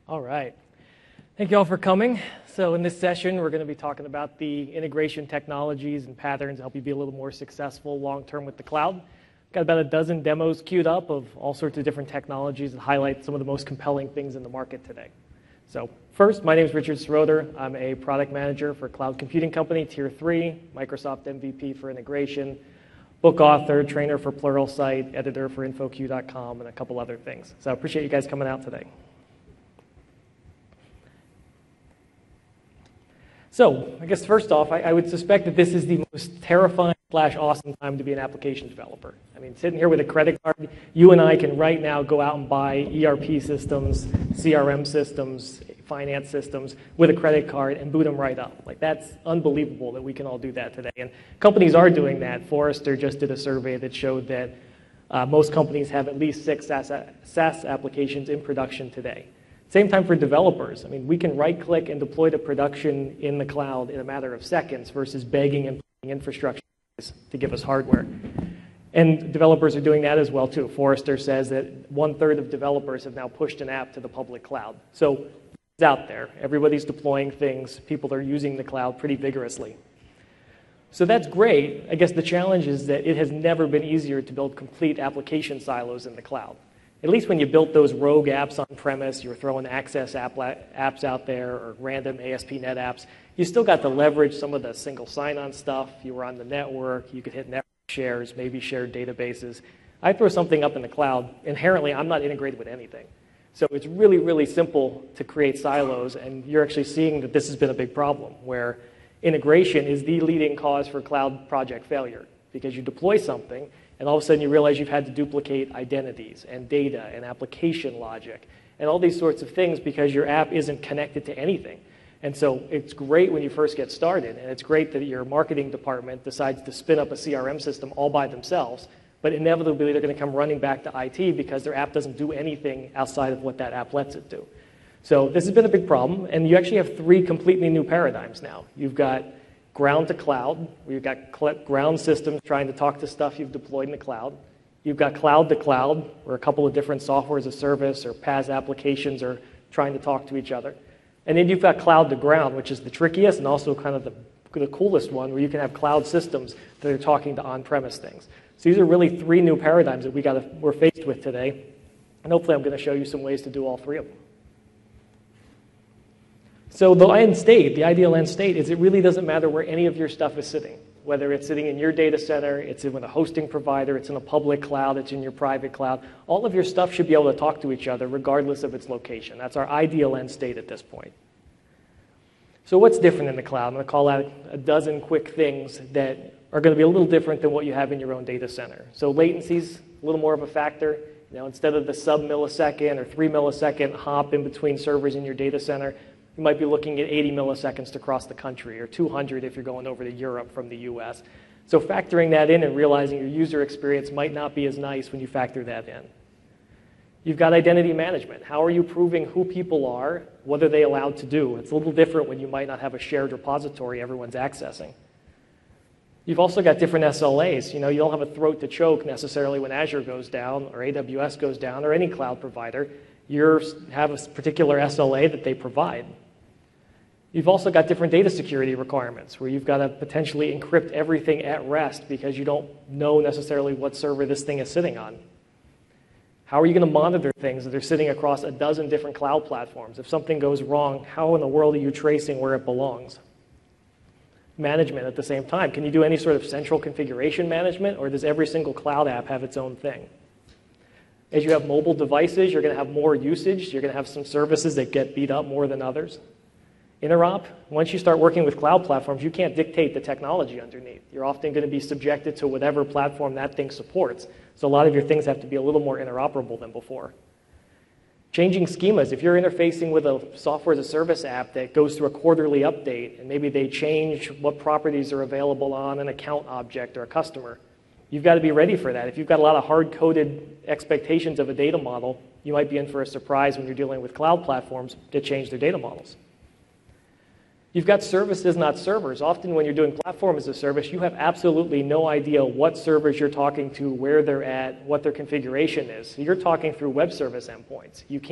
All right. Thank you all for coming. So in this session, we're going to be talking about the integration technologies and patterns to help you be a little more successful long-term with the cloud. Got about a dozen demos queued up of all sorts of different technologies that highlight some of the most compelling things in the market today. So first, my name is Richard Sroder. I'm a product manager for a cloud computing company, Tier 3, Microsoft MVP for integration, book author, trainer for Pluralsight, editor for InfoQ.com, and a couple other things. So I appreciate you guys coming out today. So I guess first off, I would suspect that this is the most terrifying / awesome time to be an application developer. I mean, sitting here with a credit card, you and I can right now go out and buy ERP systems, CRM systems, finance systems with a credit card and boot them right up. Like, that's unbelievable that we can all do that today. And companies are doing that. Forrester just did a survey that showed that most companies have at least 6 SaaS applications in production today. Same time for developers. I mean, we can right-click and deploy to production in the cloud in a matter of seconds versus begging and paying infrastructure to give us hardware. And developers are doing that as well, too. Forrester says that 1/3 of developers have now pushed an app to the public cloud. So it's out there. Everybody's deploying things. People are using the cloud pretty vigorously. So that's great. I guess the challenge is that it has never been easier to build complete application silos in the cloud. At least when you built those rogue apps on premise, you were throwing Access apps out there or random ASP.NET apps, you still got to leverage some of the single sign-on stuff. You were on the network. You could hit network shares, maybe shared databases. I throw something up in the cloud. Inherently, I'm not integrated with anything. So it's really, really simple to create silos, and you're actually seeing that this has been a big problem, where integration is the leading cause for cloud project failure, because you deploy something, and all of a sudden you realize you've had to duplicate identities and data and application logic and all these sorts of things because your app isn't connected to anything. And so it's great when you first get started, and it's great that your marketing department decides to spin up a CRM system all by themselves, but inevitably they're going to come running back to IT because their app doesn't do anything outside of what that app lets it do. So this has been a big problem, and you actually have 3 completely new paradigms now. You've got ground to cloud, where you've got ground systems trying to talk to stuff you've deployed in the cloud. You've got cloud to cloud, where a couple of different software as a service or PaaS applications are trying to talk to each other. And then you've got cloud to ground, which is the trickiest and also kind of the coolest one, where you can have cloud systems that are talking to on-premise things. So these are really 3 new paradigms that we're faced with today. And hopefully I'm going to show you some ways to do all 3 of them. So the ideal end state is it really doesn't matter where any of your stuff is sitting, whether it's sitting in your data center, it's in a hosting provider, it's in a public cloud, it's in your private cloud. All of your stuff should be able to talk to each other regardless of its location. That's our ideal end state at this point. So what's different in the cloud? I'm going to call out a dozen quick things that are going to be a little different than what you have in your own data center. So latency's a little more of a factor. Instead of the sub-millisecond or 3 millisecond hop in between servers in your data center, you might be looking at 80 milliseconds to cross the country, or 200 if you're going over to Europe from the US. So factoring that in and realizing your user experience might not be as nice when you factor that in. You've got identity management. How are you proving who people are? What are they allowed to do? It's a little different when you might not have a shared repository everyone's accessing. You've also got different SLAs. You don't have a throat to choke necessarily when Azure goes down or AWS goes down or any cloud provider. You have a particular SLA that they provide. You've also got different data security requirements where you've got to potentially encrypt everything at rest because you don't know necessarily what server this thing is sitting on. How are you going to monitor things that are sitting across a dozen different cloud platforms? If something goes wrong, how in the world are you tracing where it belongs? Management at the same time. Can you do any sort of central configuration management, or does every single cloud app have its own thing? As you have mobile devices, you're going to have more usage. You're going to have some services that get beat up more than others. Interop, once you start working with cloud platforms, you can't dictate the technology underneath. You're often going to be subjected to whatever platform that thing supports. So a lot of your things have to be a little more interoperable than before. Changing schemas. If you're interfacing with a software as a service app that goes through a quarterly update, and maybe they change what properties are available on an account object or a customer, you've got to be ready for that. If you've got a lot of hard-coded expectations of a data model, you might be in for a surprise when you're dealing with cloud platforms that change their data models. You've got services, not servers. Often when you're doing platform as a service, you have absolutely no idea what servers you're talking to, where they're at, what their configuration is. So you're talking through web service endpoints. You can't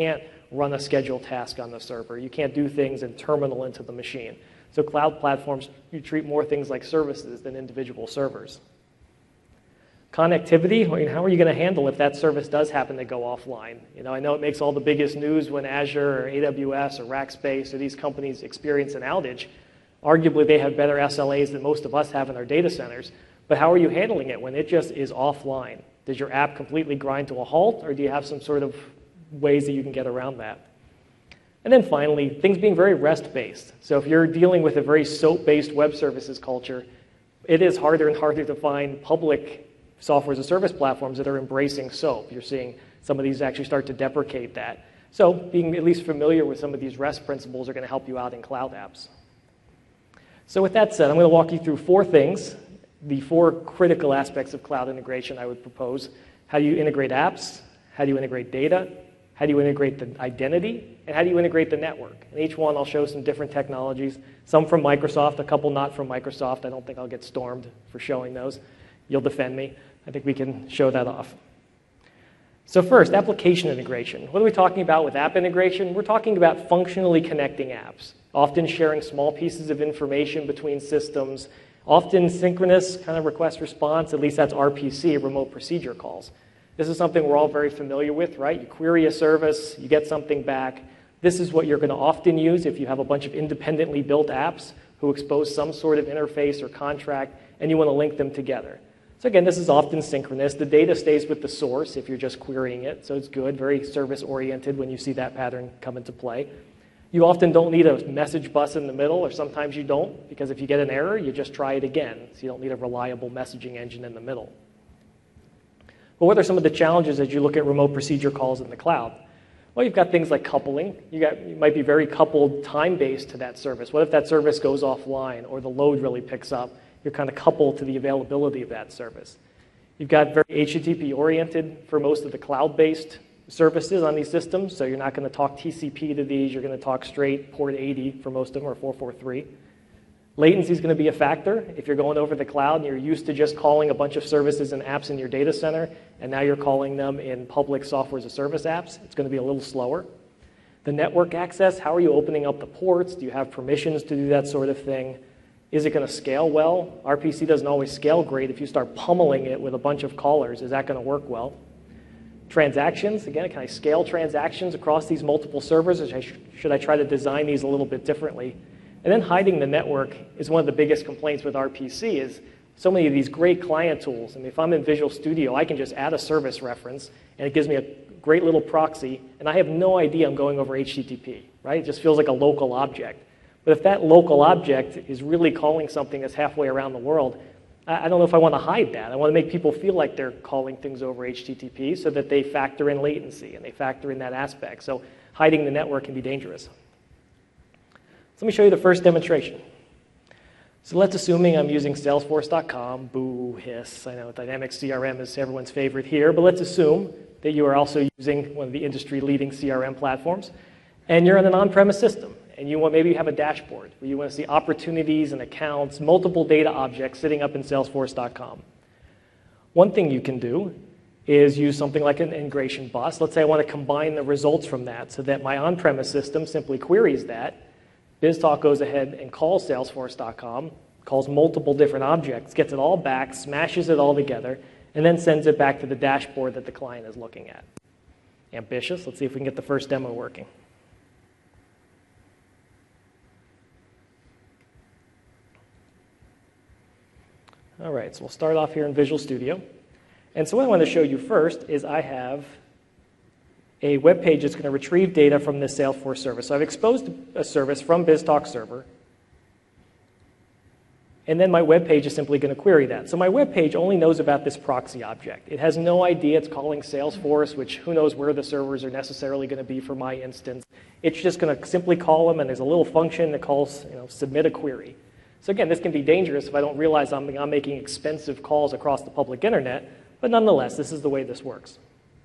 run a scheduled task on the server. You can't do things and terminal into the machine. So cloud platforms, you treat more things like services than individual servers. Connectivity, I mean, how are you going to handle if that service does happen to go offline? You know, I know it makes all the biggest news when Azure or AWS or Rackspace or these companies experience an outage. Arguably, they have better SLAs than most of us have in our data centers. But how are you handling it when it just is offline? Does your app completely grind to a halt, or do you have some sort of ways that you can get around that? And then finally, things being very REST-based. So if you're dealing with a very SOAP-based web services culture, it is harder and harder to find public software as a service platforms that are embracing SOAP. You're seeing some of these actually start to deprecate that. So being at least familiar with some of these REST principles are going to help you out in cloud apps. So with that said, I'm going to walk you through 4 things, the 4 critical aspects of cloud integration I would propose. How do you integrate apps? How do you integrate data? How do you integrate the identity? And how do you integrate the network? And each one I'll show some different technologies, some from Microsoft, a couple not from Microsoft. I don't think I'll get stormed for showing those. You'll defend me. I think we can show that off. So first, application integration. What are we talking about with app integration? We're talking about functionally connecting apps, often sharing small pieces of information between systems, often synchronous kind of request response, at least that's RPC, remote procedure calls. This is something we're all very familiar with, right? You query a service, you get something back. This is what you're going to often use if you have a bunch of independently built apps who expose some sort of interface or contract, and you want to link them together. So again, this is often synchronous. The data stays with the source if you're just querying it, so it's good, very service-oriented when you see that pattern come into play. You often don't need a message bus in the middle, or sometimes you don't, because if you get an error, you just try it again. So you don't need a reliable messaging engine in the middle. But what are some of the challenges as you look at remote procedure calls in the cloud? Well, you've got things like coupling. You might be very coupled time-based to that service. What if that service goes offline or the load really picks up? You're kind of coupled to the availability of that service. You've got very HTTP-oriented for most of the cloud-based services on these systems, so you're not going to talk TCP to these. You're going to talk straight port 80 for most of them, or 443. Latency is going to be a factor. If you're going over the cloud and you're used to just calling a bunch of services and apps in your data center, and now you're calling them in public software as a service apps, it's going to be a little slower. The network access, how are you opening up the ports? Do you have permissions to do that sort of thing? Is it going to scale well? RPC doesn't always scale great. If you start pummeling it with a bunch of callers, is that going to work well? Transactions, again, can I scale transactions across these multiple servers, or should I try to design these a little bit differently? And then hiding the network is one of the biggest complaints with RPC is so many of these great client tools. I mean, if I'm in Visual Studio, I can just add a service reference, and it gives me a great little proxy, and I have no idea I'm going over HTTP, right? It just feels like a local object. But if that local object is really calling something that's halfway around the world, I don't know if I want to hide that. I want to make people feel like they're calling things over HTTP so that they factor in latency and they factor in that aspect. So hiding the network can be dangerous. So let me show you the first demonstration. So let's assuming I'm using Salesforce.com, boo, hiss. I know Dynamics CRM is everyone's favorite here, but let's assume that you are also using one of the industry-leading CRM platforms, and you're on an on-premise system. And you want maybe you have a dashboard where you want to see opportunities and accounts, multiple data objects sitting up in Salesforce.com. One thing you can do is use something like an integration bus. Let's say I want to combine the results from that so that my on-premise system simply queries that. BizTalk goes ahead and calls Salesforce.com, calls multiple different objects, gets it all back, smashes it all together, and then sends it back to the dashboard that the client is looking at. Ambitious. Let's see if we can get the first demo working. All right, so we'll start off here in Visual Studio. And so what I want to show you first is I have a web page that's going to retrieve data from this Salesforce service. So I've exposed a service from BizTalk server, and then my web page is simply going to query that. So my web page only knows about this proxy object. It has no idea it's calling Salesforce, which who knows where the servers are necessarily going to be for my instance. It's just going to simply call them, and there's a little function that calls, submit a query. So again, this can be dangerous if I don't realize I'm making expensive calls across the public internet, but nonetheless, this is the way this works.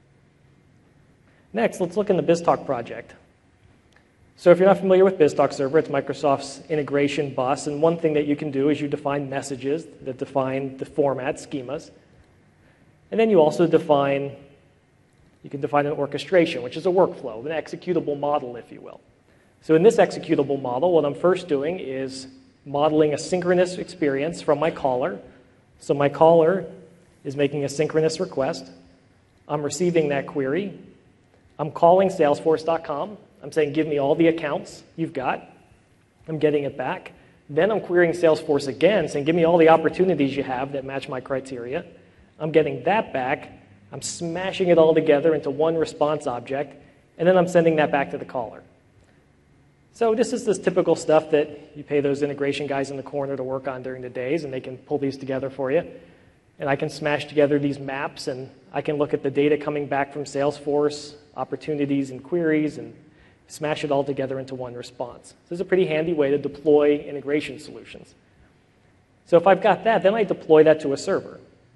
Next, let's look in the BizTalk project. So if you're not familiar with BizTalk Server, it's Microsoft's integration bus, and one thing that you can do is you define messages that define the format, schemas, and then you also define You can define an orchestration, which is a workflow, an executable model, if you will. So in this executable model, what I'm first doing is modeling a synchronous experience from my caller. So my caller is making a synchronous request. I'm receiving that query. I'm calling Salesforce.com. I'm saying, give me all the accounts you've got. I'm getting it back. Then I'm querying Salesforce again, saying, give me all the opportunities you have that match my criteria. I'm getting that back. I'm smashing it all together into one response object, and then I'm sending that back to the caller. So this is this typical stuff that you pay those integration guys in the corner to work on during the days, and they can pull these together for you. And I can smash together these maps, and I can look at the data coming back from Salesforce, opportunities and queries, and smash it all together into one response. This is a pretty handy way to deploy integration solutions. So if I've got that, then I deploy that to a server.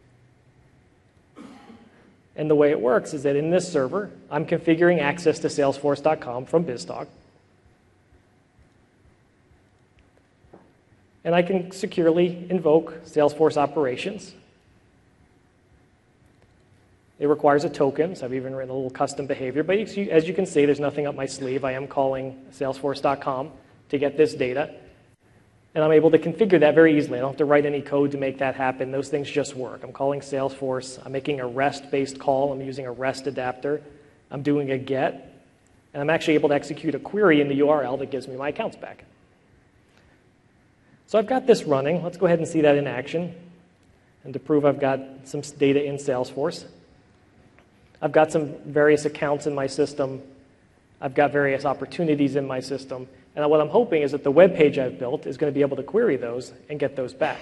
And the way it works is that in this server, I'm configuring access to Salesforce.com from BizTalk. And I can securely invoke Salesforce operations. It requires a token, so I've even written a little custom behavior. But as you can see, there's nothing up my sleeve. I am calling Salesforce.com to get this data. And I'm able to configure that very easily. I don't have to write any code to make that happen. Those things just work. I'm calling Salesforce. I'm making a REST-based call. I'm using a REST adapter. I'm doing a GET. And I'm actually able to execute a query in the URL that gives me my accounts back. So I've got this running. Let's go ahead and see that in action. And to prove I've got some data in Salesforce, I've got some various accounts in my system. I've got various opportunities in my system. And what I'm hoping is that the web page I've built is going to be able to query those and get those back.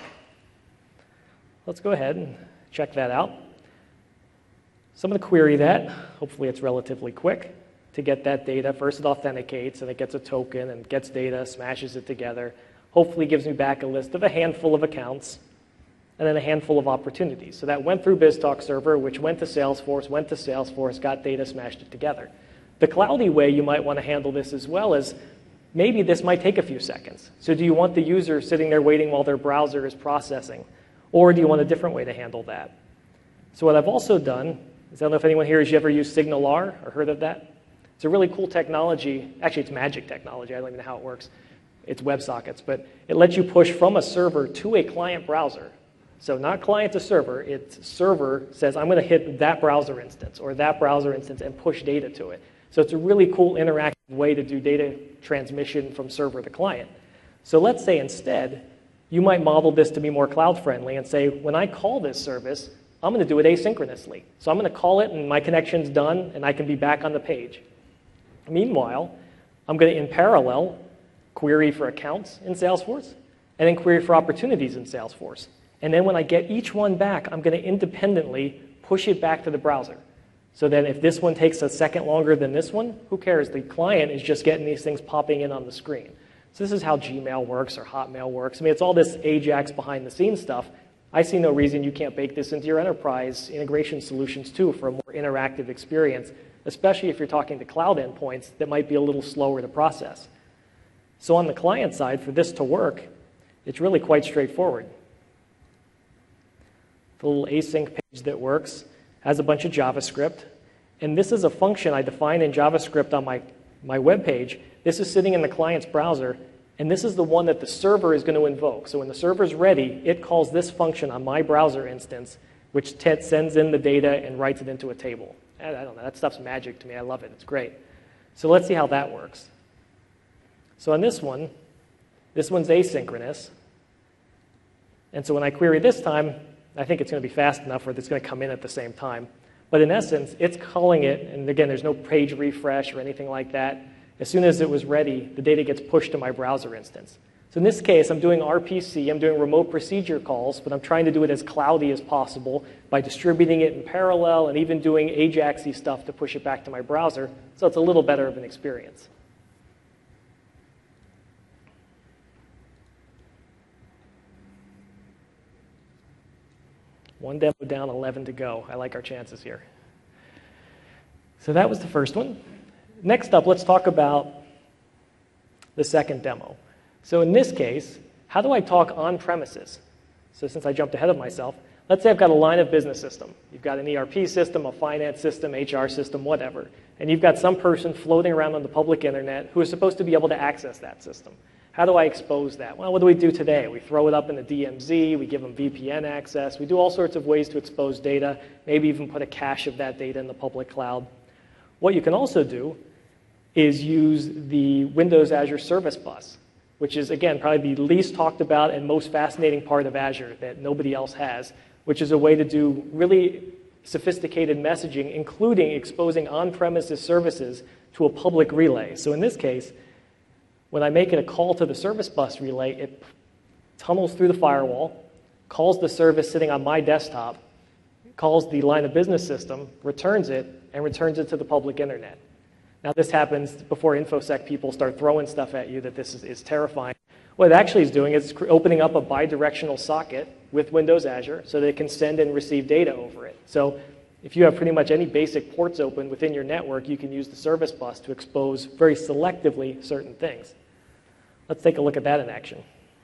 Let's go ahead and check that out. So I'm going to query that. Hopefully it's relatively quick to get that data. First it authenticates, and it gets a token and gets data, smashes it together. Hopefully gives me back a list of a handful of accounts and then a handful of opportunities. So that went through BizTalk server, which went to Salesforce, got data, smashed it together. The cloudy way you might want to handle this as well is maybe this might take a few seconds. So do you want the user sitting there waiting while their browser is processing? Or do you want a different way to handle that? So what I've also done is, I don't know if anyone here has ever used SignalR or heard of that. It's a really cool technology. Actually, it's magic technology. I don't even know how it works. It's WebSockets. But it lets you push from a server to a client browser. So not client to server. It's server says, I'm going to hit that browser instance or that browser instance and push data to it. So it's a really cool interactive way to do data transmission from server to client. So let's say instead, you might model this to be more cloud friendly and say, when I call this service, I'm going to do it asynchronously. So I'm going to call it and my connection's done and I can be back on the page. Meanwhile, I'm going to, in parallel, query for accounts in Salesforce and then query for opportunities in Salesforce. And then when I get each one back, I'm going to independently push it back to the browser. So then if this one takes a second longer than this one, who cares? The client is just getting these things popping in on the screen. So this is how Gmail works or Hotmail works. I mean, it's all this Ajax behind the scenes stuff. I see no reason you can't bake this into your enterprise integration solutions too for a more interactive experience, especially if you're talking to cloud endpoints that might be a little slower to process. So on the client side, for this to work, it's really quite straightforward. The little async page that works has a bunch of JavaScript. And this is a function I define in JavaScript on my web page. This is sitting in the client's browser, and this is the one that the server is going to invoke. So when the server's ready, it calls this function on my browser instance, which sends in the data and writes it into a table. I don't know, that stuff's magic to me. I love it. It's great. So let's see how that works. So on this one's asynchronous. And so when I query this time, I think it's going to be fast enough where it's going to come in at the same time. But in essence, it's calling it, and again, there's no page refresh or anything like that. As soon as it was ready, the data gets pushed to my browser instance. So in this case, I'm doing RPC, I'm doing remote procedure calls, but I'm trying to do it as cloudy as possible by distributing it in parallel and even doing Ajax-y stuff to push it back to my browser, so it's a little better of an experience. One demo down, 11 to go. I like our chances here. So that was the first one. Next up, let's talk about the second demo. So in this case, how do I talk on premises? So since I jumped ahead of myself, Let's say I've got a line of business system. You've got an ERP system, a finance system, HR system, whatever. And you've got some person floating around on the public internet who is supposed to be able to access that system. How do I expose that? Well, what do we do today? We throw it up in the DMZ, we give them VPN access, we do all sorts of ways to expose data, maybe even put a cache of that data in the public cloud. What you can also do is use the Windows Azure Service Bus, which is, again, probably the least talked about and most fascinating part of Azure that nobody else has, which is a way to do really sophisticated messaging, including exposing on-premises services to a public relay. So in this case, when I make it a call to the service bus relay, it tunnels through the firewall, calls the service sitting on my desktop, calls the line of business system, returns it, and returns it to the public internet. Now this happens before InfoSec people start throwing stuff at you that this is terrifying. What it actually is doing is opening up a bidirectional socket with Windows Azure so that it can send and receive data over it. So if you have pretty much any basic ports open within your network, you can use the service bus to expose very selectively certain things. Let's take a look at that in action.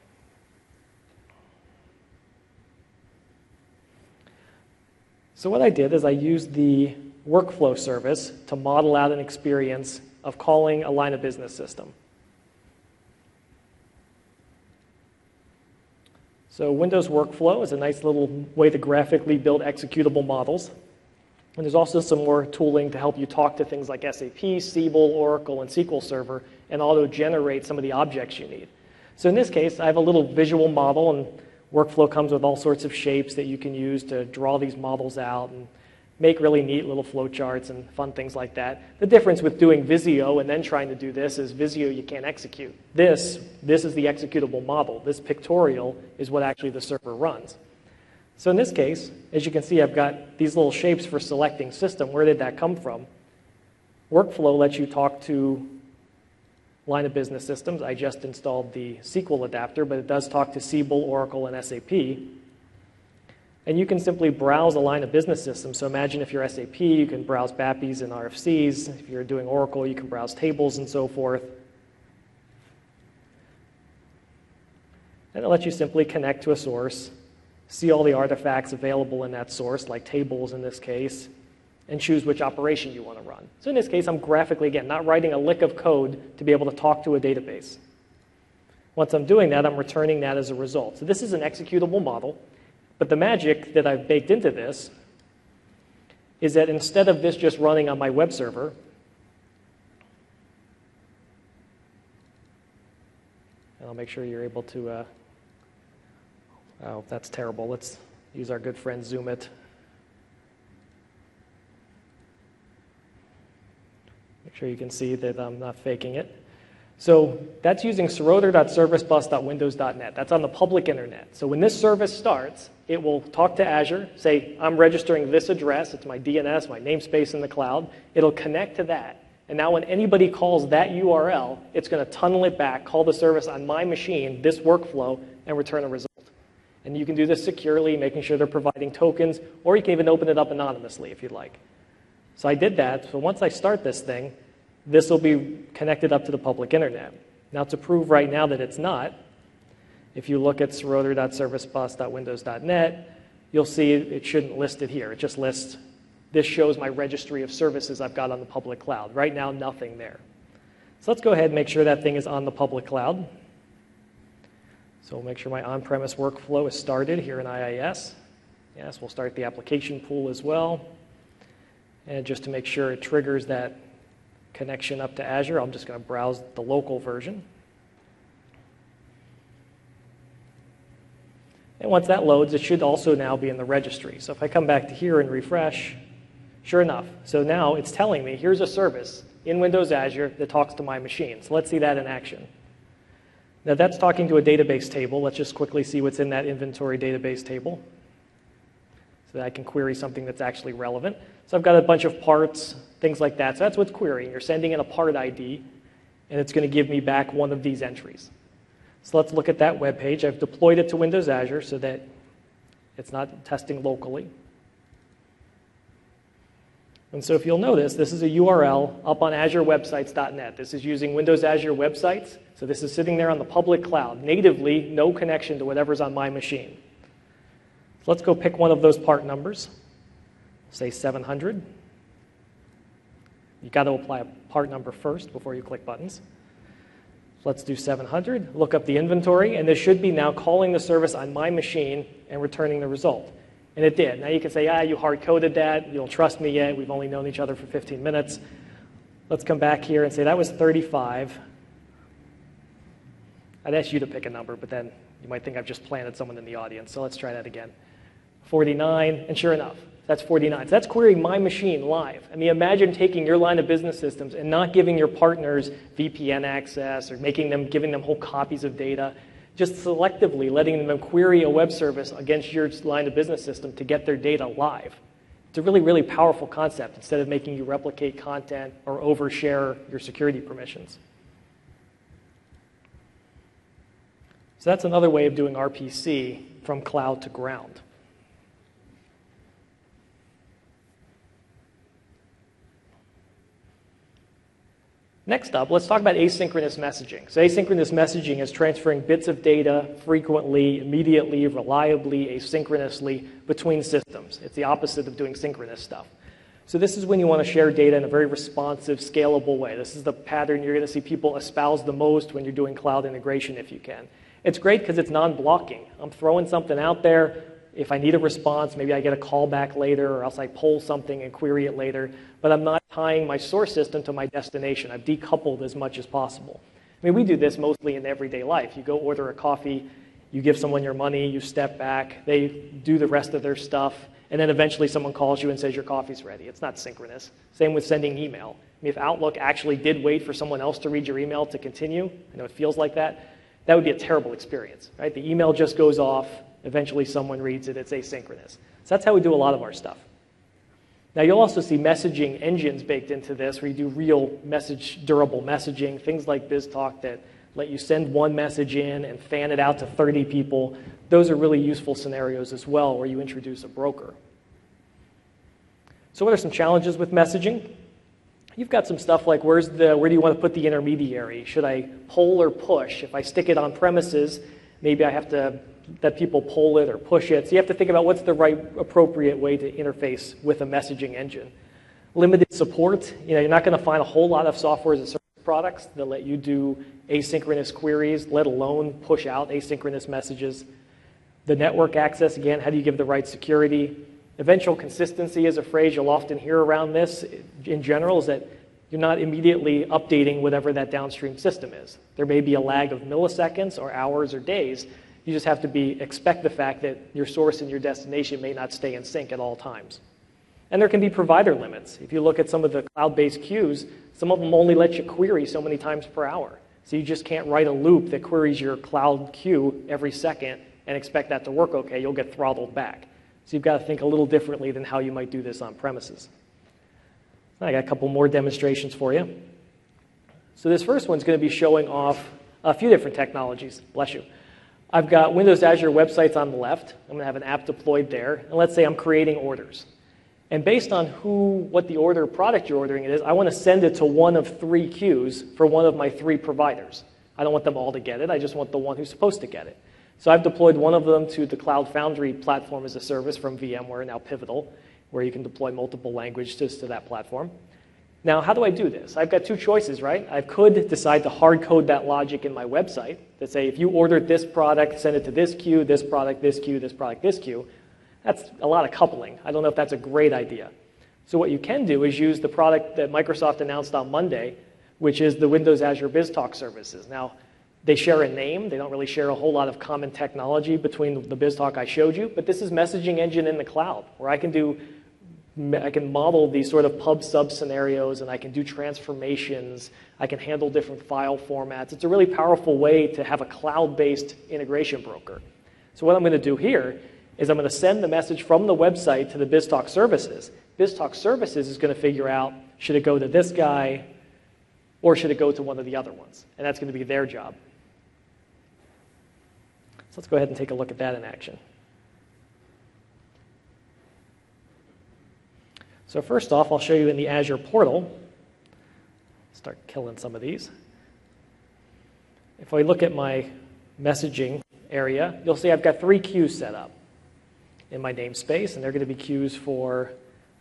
So what I did is I used the workflow service to model out an experience of calling a line of business system. So Windows Workflow is a nice little way to graphically build executable models. And there's also some more tooling to help you talk to things like SAP, Siebel, Oracle, and SQL Server, and auto-generate some of the objects you need. So in this case, I have a little visual model, and Workflow comes with all sorts of shapes that you can use to draw these models out and make really neat little flowcharts and fun things like that. The difference with doing Visio and then trying to do this is Visio you can't execute. This is the executable model. This pictorial is what actually the server runs. So in this case, as you can see, I've got these little shapes for selecting system. Where did that come from? Workflow lets you talk to line of business systems. I just installed the SQL adapter, but it does talk to Siebel, Oracle, and SAP. And you can simply browse a line of business system. So imagine if you're SAP, you can browse BAPIs and RFCs. If you're doing Oracle, you can browse tables and so forth. And it lets you simply connect to a source, see all the artifacts available in that source, like tables in this case, and choose which operation you want to run. So in this case, I'm graphically, again, not writing a lick of code to be able to talk to a database. Once I'm doing that, I'm returning that as a result. So this is an executable model. But the magic that I've baked into this is that instead of this just running on my web server, and I'll make sure you're able to, oh, that's terrible. Let's use our good friend Zoom it. Make sure you can see that I'm not faking it. So that's using seroter.servicebus.windows.net. That's on the public internet. So when this service starts, it will talk to Azure, say, I'm registering this address. It's my DNS, my namespace in the cloud. It'll connect to that. And now when anybody calls that URL, it's going to tunnel it back, call the service on my machine, this workflow, and return a result. And you can do this securely, making sure they're providing tokens, or you can even open it up anonymously if you'd like. So I did that. So once I start this thing, this will be connected up to the public internet. Now to prove right now that it's not, if you look at seroter.servicebus.windows.net, you'll see it shouldn't list it here. It just lists, this shows my registry of services I've got on the public cloud. Right now, nothing there. So let's go ahead and make sure that thing is on the public cloud. So we'll make sure my on-premise workflow is started here in IIS. Yes, we'll start the application pool as well. And just to make sure it triggers that connection up to Azure, I'm just going to browse the local version. And once that loads, it should also now be in the registry. So if I come back to here and refresh, sure enough, so now it's telling me here's a service in Windows Azure that talks to my machine. So let's see that in action. Now that's talking to a database table. Let's just quickly see what's in that inventory database table so that I can query something that's actually relevant. So I've got a bunch of parts, things like that. So that's what's querying. You're sending in a part ID, and it's going to give me back one of these entries. So let's look at that web page. I've deployed it to Windows Azure so that it's not testing locally. And so if you'll notice, this is a URL up on azurewebsites.net. This is using Windows Azure Websites. So this is sitting there on the public cloud, natively, no connection to whatever's on my machine. So let's go pick one of those part numbers, say 700. You've got to apply a part number first before you click buttons. Let's do 700, look up the inventory, and this should be now calling the service on my machine and returning the result. And it did. Now you can say, you hard-coded that, you don't trust me yet, we've only known each other for 15 minutes. Let's come back here and say that was 35. I'd ask you to pick a number, but then you might think I've just planted someone in the audience, so let's try that again. 49, and sure enough, that's 49. So that's querying my machine live. I mean, imagine taking your line of business systems and not giving your partners VPN access or giving them whole copies of data, just selectively letting them query a web service against your line of business system to get their data live. It's a really, really powerful concept instead of making you replicate content or overshare your security permissions. So that's another way of doing RPC from cloud to ground. Next up, let's talk about asynchronous messaging. So asynchronous messaging is transferring bits of data frequently, immediately, reliably, asynchronously between systems. It's the opposite of doing synchronous stuff. So this is when you want to share data in a very responsive, scalable way. This is the pattern you're going to see people espouse the most when you're doing cloud integration if you can. It's great because it's non-blocking. I'm throwing something out there. If I need a response, maybe I get a call back later, or else I pull something and query it later. But I'm not tying my source system to my destination. I've decoupled as much as possible. I mean, we do this mostly in everyday life. You go order a coffee, you give someone your money, you step back, they do the rest of their stuff, and then eventually someone calls you and says your coffee's ready. It's not synchronous. Same with sending email. I mean, if Outlook actually did wait for someone else to read your email to continue, I know it feels like that, that would be a terrible experience, right? The email just goes off, eventually someone reads it, it's asynchronous. So that's how we do a lot of our stuff. Now you'll also see messaging engines baked into this where you do real durable messaging, things like BizTalk that let you send one message in and fan it out to 30 people. Those are really useful scenarios as well where you introduce a broker. So what are some challenges with messaging? You've got some stuff like where do you want to put the intermediary? Should I pull or push? If I stick it on premises, maybe I have to let people pull it or push it. So you have to think about what's the right appropriate way to interface with a messaging engine. Limited support. You're not going to find a whole lot of software as a service products that let you do asynchronous queries, let alone push out asynchronous messages. The network access, again, how do you give the right security? Eventual consistency is a phrase you'll often hear around this in general, is that you're not immediately updating whatever that downstream system is. There may be a lag of milliseconds or hours or days. You just have to expect the fact that your source and your destination may not stay in sync at all times. And there can be provider limits. If you look at some of the cloud-based queues, some of them only let you query so many times per hour. So you just can't write a loop that queries your cloud queue every second and expect that to work okay. You'll get throttled back. So you've got to think a little differently than how you might do this on premises. I got a couple more demonstrations for you. So this first one's going to be showing off a few different technologies. Bless you. I've got Windows Azure websites on the left. I'm going to have an app deployed there. And let's say I'm creating orders. And based on what the product you're ordering it is, I want to send it to one of 3 queues for one of my 3 providers. I don't want them all to get it. I just want the one who's supposed to get it. So I've deployed one of them to the Cloud Foundry platform as a service from VMware, now Pivotal, where you can deploy multiple languages to that platform. Now, how do I do this? I've got 2 choices, right? I could decide to hard code that logic in my website that say, if you ordered this product, send it to this queue, this product, this queue, this product, this queue. That's a lot of coupling. I don't know if that's a great idea. So what you can do is use the product that Microsoft announced on Monday, which is the Windows Azure BizTalk services. Now, they share a name. They don't really share a whole lot of common technology between the BizTalk I showed you, but this is messaging engine in the cloud, where I can model these sort of pub-sub scenarios, and I can do transformations. I can handle different file formats. It's a really powerful way to have a cloud-based integration broker. So what I'm going to do here is I'm going to send the message from the website to the BizTalk services. BizTalk services is going to figure out, should it go to this guy, or should it go to one of the other ones? And that's going to be their job. So let's go ahead and take a look at that in action. So first off, I'll show you in the Azure portal. Start killing some of these. If I look at my messaging area, you'll see I've got 3 queues set up. in my namespace, and they're going to be queues for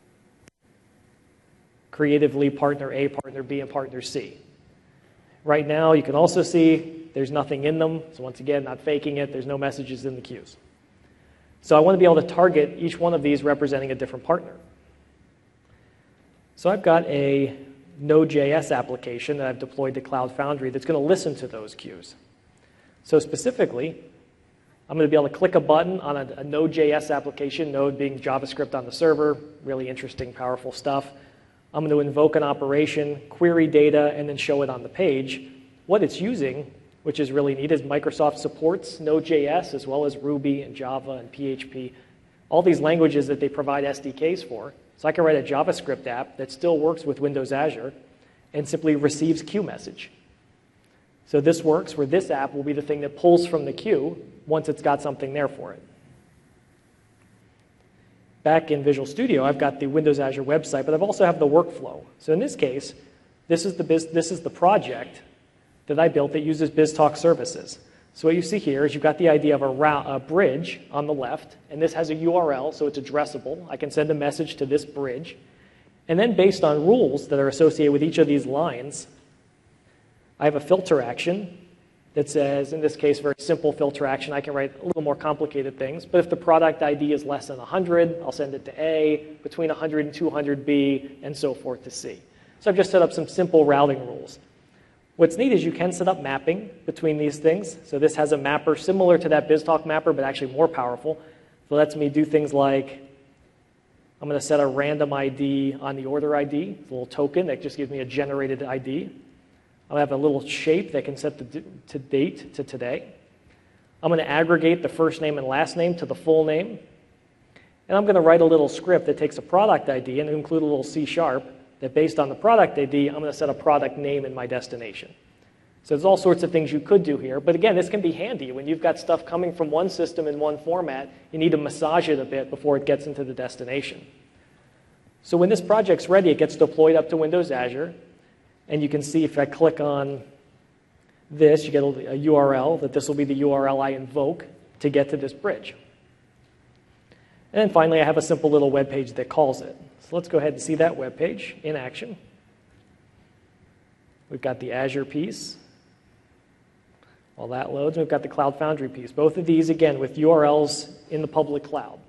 creatively partner A, partner B, and partner C. Right now, you can also see there's nothing in them. So once again, not faking it. There's no messages in the queues. So I want to be able to target each one of these representing a different partner. So I've got a Node.js application that I've deployed to Cloud Foundry that's going to listen to those queues. So specifically, I'm going to be able to click a button on a Node.js application, Node being JavaScript on the server, really interesting, powerful stuff. I'm going to invoke an operation, query data, and then show it on the page. What it's using, which is really neat, is Microsoft supports Node.js as well as Ruby and Java and PHP, all these languages that they provide SDKs for. So I can write a JavaScript app that still works with Windows Azure and simply receives queue message. So this works where this app will be the thing that pulls from the queue once it's got something there for it. Back in Visual Studio, I've got the Windows Azure website, but I've also have the workflow. So in this case, this is the project that I built that uses BizTalk services. So what you see here is you've got the idea of a bridge on the left, and this has a URL, so it's addressable. I can send a message to this bridge. And then based on rules that are associated with each of these lines, I have a filter action that says, in this case, very simple filter action. I can write a little more complicated things. But if the product ID is less than 100, I'll send it to A, between 100 and 200 B, and so forth to C. So I've just set up some simple routing rules. What's neat is you can set up mapping between these things. So this has a mapper similar to that BizTalk mapper, but actually more powerful. So it lets me do things like, I'm going to set a random ID on the order ID, a little token that just gives me a generated ID. I'll have a little shape that can set the date to today. I'm going to aggregate the first name and last name to the full name. And I'm going to write a little script that takes a product ID and include a little C# that based on the product ID, I'm going to set a product name in my destination. So there's all sorts of things you could do here. But again, this can be handy. When you've got stuff coming from one system in one format, you need to massage it a bit before it gets into the destination. So when this project's ready, it gets deployed up to Windows Azure. And you can see if I click on this, you get a URL, that this will be the URL I invoke to get to this bridge. And then finally, I have a simple little web page that calls it. So let's go ahead and see that web page in action. We've got the Azure piece. While that loads, we've got the Cloud Foundry piece. Both of these, again, with URLs in the public cloud.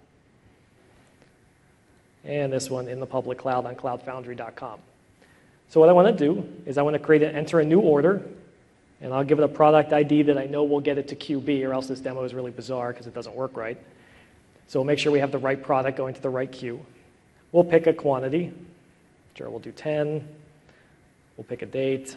And this one in the public cloud on cloudfoundry.com. So what I want to do is I want to enter a new order, and I'll give it a product ID that I know will get it to QB, or else this demo is really bizarre because it doesn't work right. So we'll make sure we have the right product going to the right queue. We'll pick a quantity. Sure, we'll do 10. We'll pick a date.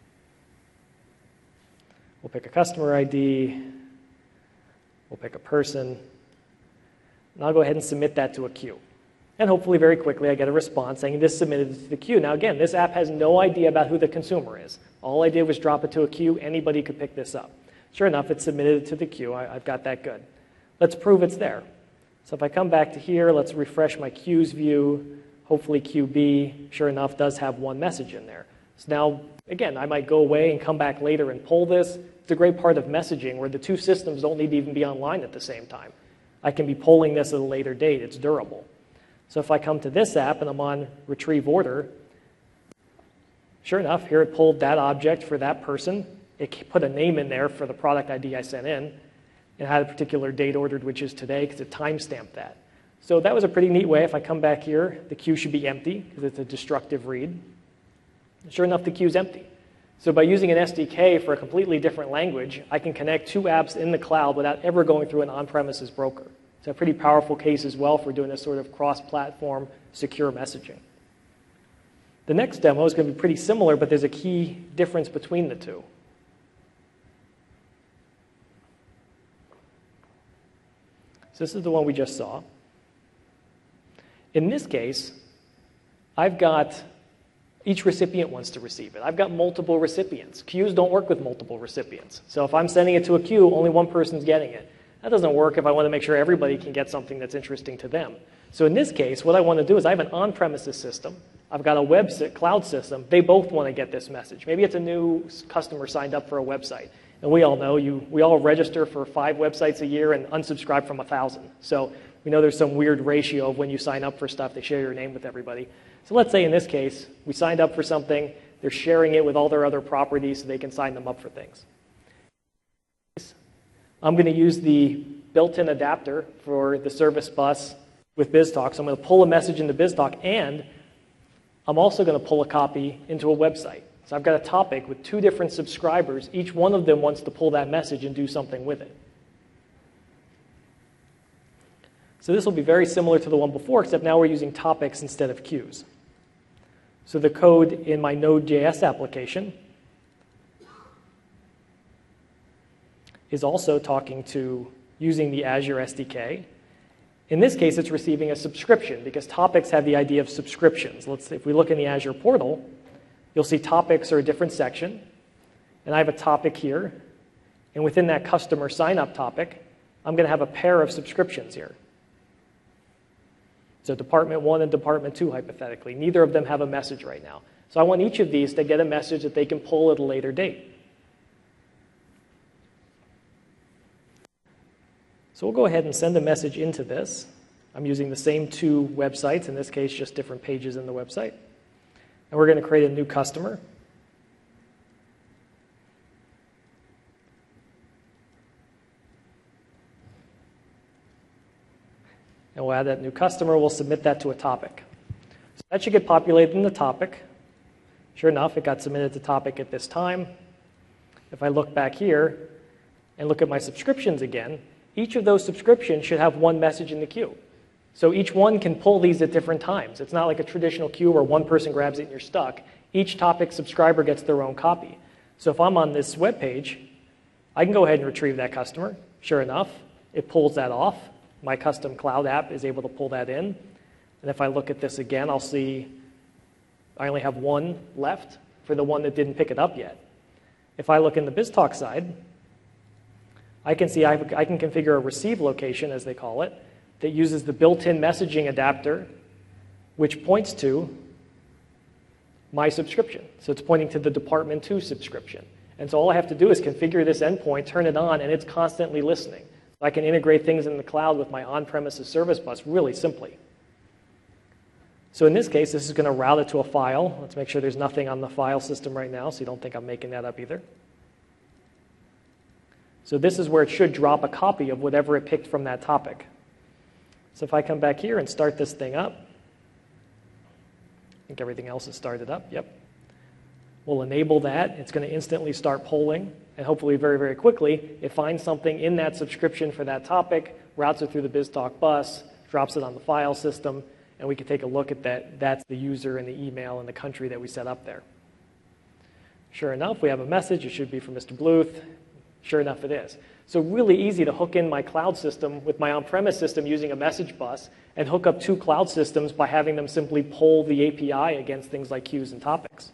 We'll pick a customer ID. We'll pick a person. And I'll go ahead and submit that to a queue. And hopefully very quickly I get a response saying this submitted to the queue. Now again, this app has no idea about who the consumer is. All I did was drop it to a queue. Anybody could pick this up. Sure enough, it's submitted to the queue. I've got that good. Let's prove it's there. So if I come back to here, let's refresh my queues view. Hopefully QB, sure enough, does have one message in there. So now, again, I might go away and come back later and pull this. It's a great part of messaging where the two systems don't need to even be online at the same time. I can be polling this at a later date. It's durable. So if I come to this app and I'm on retrieve order, sure enough, here it pulled that object for that person. It put a name in there for the product ID I sent in. It had a particular date ordered, which is today, because it timestamped that. So that was a pretty neat way. If I come back here, the queue should be empty, because it's a destructive read. Sure enough, the queue's empty. So by using an SDK for a completely different language, I can connect two apps in the cloud without ever going through an on-premises broker. It's a pretty powerful case as well for doing this sort of cross-platform secure messaging. The next demo is going to be pretty similar, but there's a key difference between the two. So this is the one we just saw. In this case, I've got each recipient wants to receive it. I've got multiple recipients. Queues don't work with multiple recipients. So if I'm sending it to a queue, only one person's getting it. That doesn't work if I want to make sure everybody can get something that's interesting to them. So in this case, what I want to do is I have an on-premises system. I've got a cloud system. They both want to get this message. Maybe it's a new customer signed up for a website. And we all know, we all register for 5 websites a year and unsubscribe from 1,000. So We know there's some weird ratio of when you sign up for stuff, they share your name with everybody. So let's say in this case, we signed up for something, they're sharing it with all their other properties so they can sign them up for things. I'm going to use the built-in adapter for the service bus with BizTalk. So I'm going to pull a message into BizTalk, and I'm also going to pull a copy into a website. So I've got a topic with 2 different subscribers. Each one of them wants to pull that message and do something with it. So this will be very similar to the one before, except now we're using topics instead of queues. So the code in my Node.js application is also talking to using the Azure SDK. In this case, it's receiving a subscription because topics have the idea of subscriptions. If we look in the Azure portal, you'll see topics are a different section. And I have a topic here. And within that customer sign-up topic, I'm going to have a pair of subscriptions here. So Department 1 and Department 2, hypothetically. Neither of them have a message right now. So I want each of these to get a message that they can pull at a later date. So we'll go ahead and send a message into this. I'm using the same 2 websites, in this case just different pages in the website. And we're going to create a new customer. And we'll add that new customer. We'll submit that to a topic. So that should get populated in the topic. Sure enough, it got submitted to topic at this time. If I look back here and look at my subscriptions again, each of those subscriptions should have 1 message in the queue. So each one can pull these at different times. It's not like a traditional queue where one person grabs it and you're stuck. Each topic subscriber gets their own copy. So if I'm on this web page, I can go ahead and retrieve that customer. Sure enough, it pulls that off. My custom cloud app is able to pull that in. And if I look at this again, I'll see I only have 1 left for the one that didn't pick it up yet. If I look in the BizTalk side, I can see I can configure a receive location, as they call it, that uses the built-in messaging adapter, which points to my subscription. So it's pointing to the Department 2 subscription. And so all I have to do is configure this endpoint, turn it on, and it's constantly listening. I can integrate things in the cloud with my on-premises service bus really simply. So in this case, this is going to route it to a file. Let's make sure there's nothing on the file system right now, so you don't think I'm making that up either. So this is where it should drop a copy of whatever it picked from that topic. So if I come back here and start this thing up, I think everything else is started up, yep. We'll enable that. It's going to instantly start polling, and hopefully very, very quickly, it finds something in that subscription for that topic, routes it through the BizTalk bus, drops it on the file system, and we can take a look at that. That's the user and the email and the country that we set up there. Sure enough, we have a message. It should be from Mr. Bluth. Sure enough, it is. So really easy to hook in my cloud system with my on-premise system using a message bus and hook up 2 cloud systems by having them simply poll the API against things like queues and topics.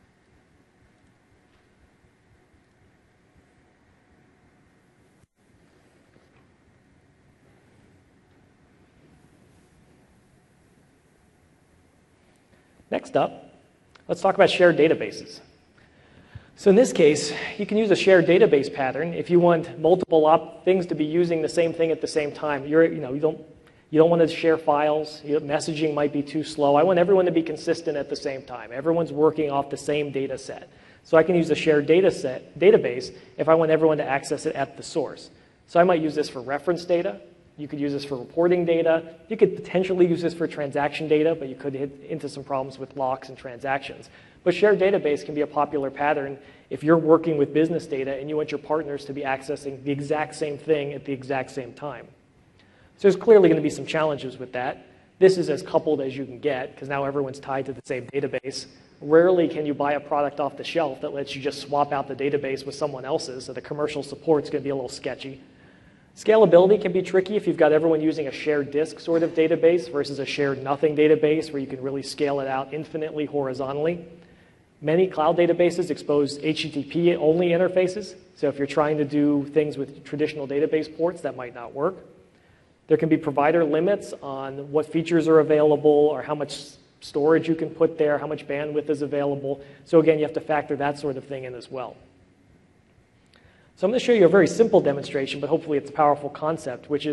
Next up, let's talk about shared databases. So in this case, you can use a shared database pattern if you want multiple things to be using the same thing at the same time. You don't want to share files. Messaging might be too slow. I want everyone to be consistent at the same time. Everyone's working off the same data set. So I can use a shared database if I want everyone to access it at the source. So I might use this for reference data. You could use this for reporting data. You could potentially use this for transaction data, but you could hit into some problems with locks and transactions. But shared database can be a popular pattern if you're working with business data and you want your partners to be accessing the exact same thing at the exact same time. So there's clearly going to be some challenges with that. This is as coupled as you can get because now everyone's tied to the same database. Rarely can you buy a product off the shelf that lets you just swap out the database with someone else's, so the commercial support's going to be a little sketchy. Scalability can be tricky if you've got everyone using a shared disk sort of database versus a shared nothing database where you can really scale it out infinitely horizontally. Many cloud databases expose HTTP-only interfaces, so if you're trying to do things with traditional database ports, that might not work. There can be provider limits on what features are available or how much storage you can put there, how much bandwidth is available. So again, you have to factor that sort of thing in as well. So I'm going to show you a very simple demonstration, but hopefully it's a powerful concept, which is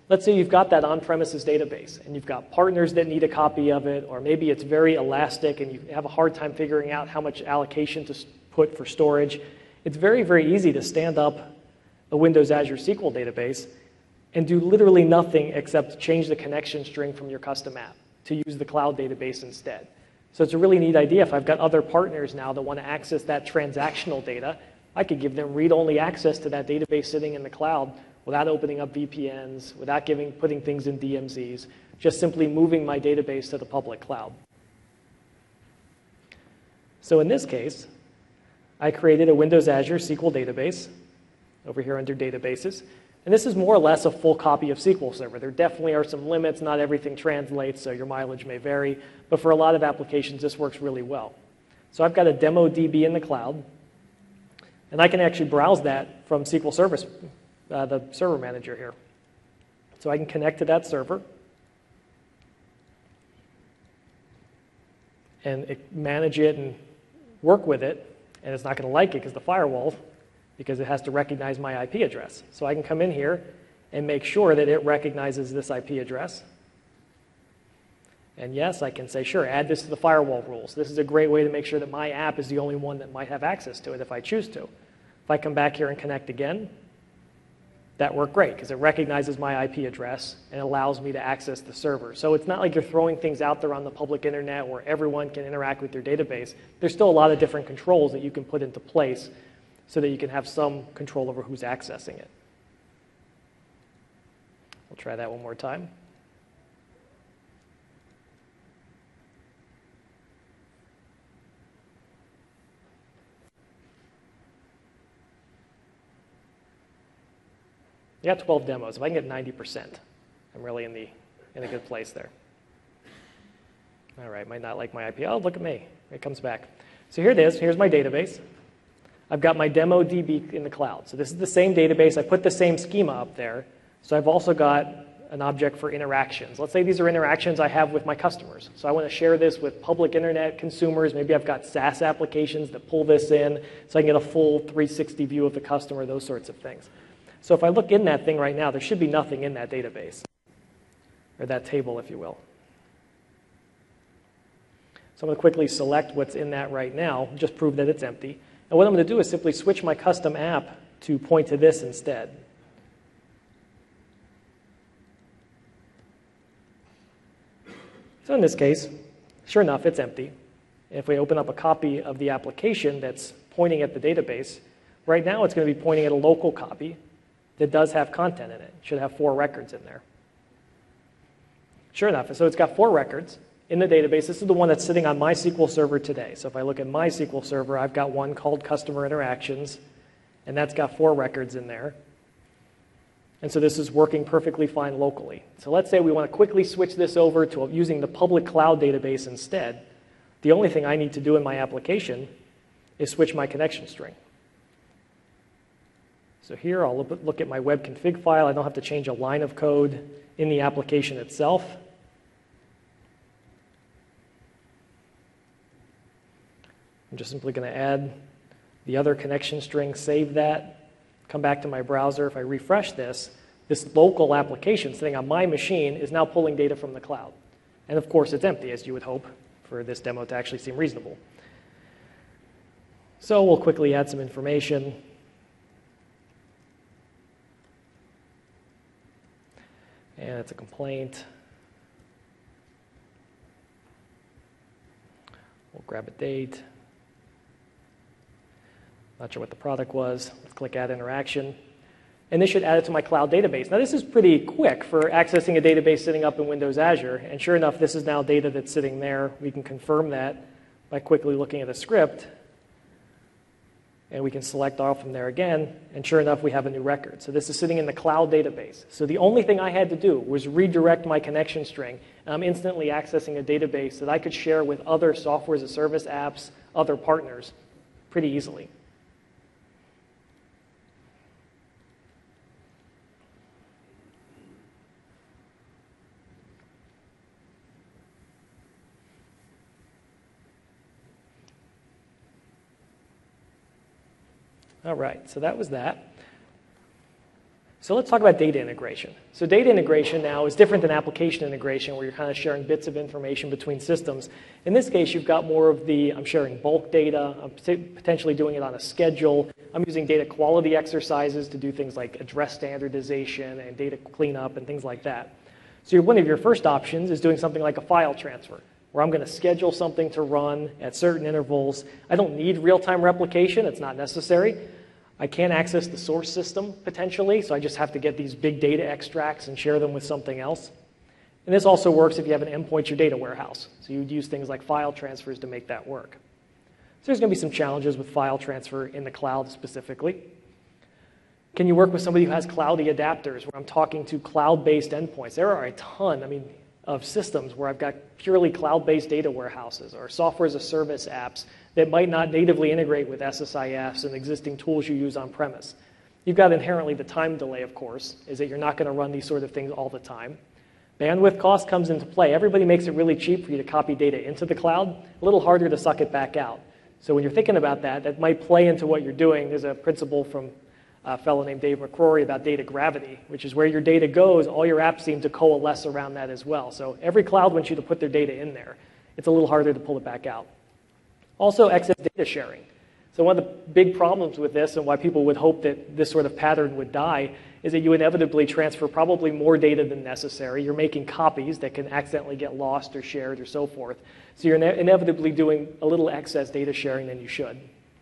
let's say you've got that on-premises database and you've got partners that need a copy of it, or maybe it's very elastic and you have a hard time figuring out how much allocation to put for storage. It's very, very easy to stand up a Windows Azure SQL database and do literally nothing except change the connection string from your custom app to use the cloud database instead. So it's a really neat idea. If I've got other partners now that want to access that transactional data, I could give them read-only access to that database sitting in the cloud without opening up VPNs, without putting things in DMZs, just simply moving my database to the public cloud. So in this case, I created a Windows Azure SQL database over here under Databases. And this is more or less a full copy of SQL Server. There definitely are some limits. Not everything translates, so your mileage may vary. But for a lot of applications, this works really well. So I've got a demo DB in the cloud. And I can actually browse that from SQL Service, the server manager here. So I can connect to that server and manage it and work with it. And it's not going to like it because the firewall, because it has to recognize my IP address. So I can come in here and make sure that it recognizes this IP address. And yes, I can say, sure, add this to the firewall rules. This is a great way to make sure that my app is the only one that might have access to it if I choose to. If I come back here and connect again, that worked great because it recognizes my IP address and allows me to access the server. So it's not like you're throwing things out there on the public internet where everyone can interact with your database. There's still a lot of different controls that you can put into place so that you can have some control over who's accessing it. We'll try that one more time. You got 12 demos. If I can get 90%, I'm really in a good place there. All right, might not like my IP. Oh, look at me. It comes back. So here it is. Here's my database. I've got my demo DB in the cloud. So this is the same database. I put the same schema up there. So I've also got an object for interactions. Let's say these are interactions I have with my customers. So I want to share this with public internet consumers. Maybe I've got SaaS applications that pull this in so I can get a full 360 view of the customer, those sorts of things. So if I look in that thing right now, there should be nothing in that database, or that table, if you will. So I'm going to quickly select what's in that right now, just prove that it's empty. And what I'm going to do is simply switch my custom app to point to this instead. So in this case, sure enough, it's empty. And if we open up a copy of the application that's pointing at the database, right now it's going to be pointing at a local copy that does have content in it. It should have 4 records in there. Sure enough, so it's got 4 records in the database. This is the one that's sitting on my SQL Server today. So if I look at my SQL Server, I've got one called Customer Interactions, and that's got 4 records in there. And so this is working perfectly fine locally. So let's say we want to quickly switch this over to using the public cloud database instead. The only thing I need to do in my application is switch my connection string. So here I'll look at my web config file. I don't have to change a line of code in the application itself. I'm just simply going to add the other connection string, save that, come back to my browser. If I refresh this local application sitting on my machine is now pulling data from the cloud. And of course it's empty, as you would hope, for this demo to actually seem reasonable. So we'll quickly add some information. And it's a complaint. We'll grab a date. Not sure what the product was. Let's click Add Interaction. And this should add it to my cloud database. Now this is pretty quick for accessing a database sitting up in Windows Azure. And sure enough, this is now data that's sitting there. We can confirm that by quickly looking at a script. And we can select all from there again, and sure enough, we have a new record. So this is sitting in the cloud database. So the only thing I had to do was redirect my connection string, and I'm instantly accessing a database that I could share with other software as a service apps, other partners, pretty easily. All right, so that was that. So let's talk about data integration. So data integration now is different than application integration, where you're kind of sharing bits of information between systems. In this case, you've got more of the, I'm sharing bulk data, I'm potentially doing it on a schedule, I'm using data quality exercises to do things like address standardization and data cleanup and things like that. So one of your first options is doing something like a file transfer, where I'm going to schedule something to run at certain intervals. I don't need real-time replication, it's not necessary. I can't access the source system, potentially, so I just have to get these big data extracts and share them with something else. And this also works if you have an endpoint your data warehouse. So you'd use things like file transfers to make that work. So there's going to be some challenges with file transfer in the cloud specifically. Can you work with somebody who has cloudy adapters, where I'm talking to cloud-based endpoints? There are a ton, of systems where I've got purely cloud-based data warehouses or software as a service apps that might not natively integrate with SSIS and existing tools you use on premise. You've got inherently the time delay, of course, is that you're not going to run these sort of things all the time. Bandwidth cost comes into play. Everybody makes it really cheap for you to copy data into the cloud, a little harder to suck it back out. So when you're thinking about that, that might play into what you're doing. There's a principle from a fellow named Dave McCrory about data gravity, which is where your data goes, all your apps seem to coalesce around that as well. So every cloud wants you to put their data in there. It's a little harder to pull it back out. Also, excess data sharing. So one of the big problems with this, and why people would hope that this sort of pattern would die, is that you inevitably transfer probably more data than necessary. You're making copies that can accidentally get lost or shared or so forth. So you're inevitably doing a little excess data sharing than you should.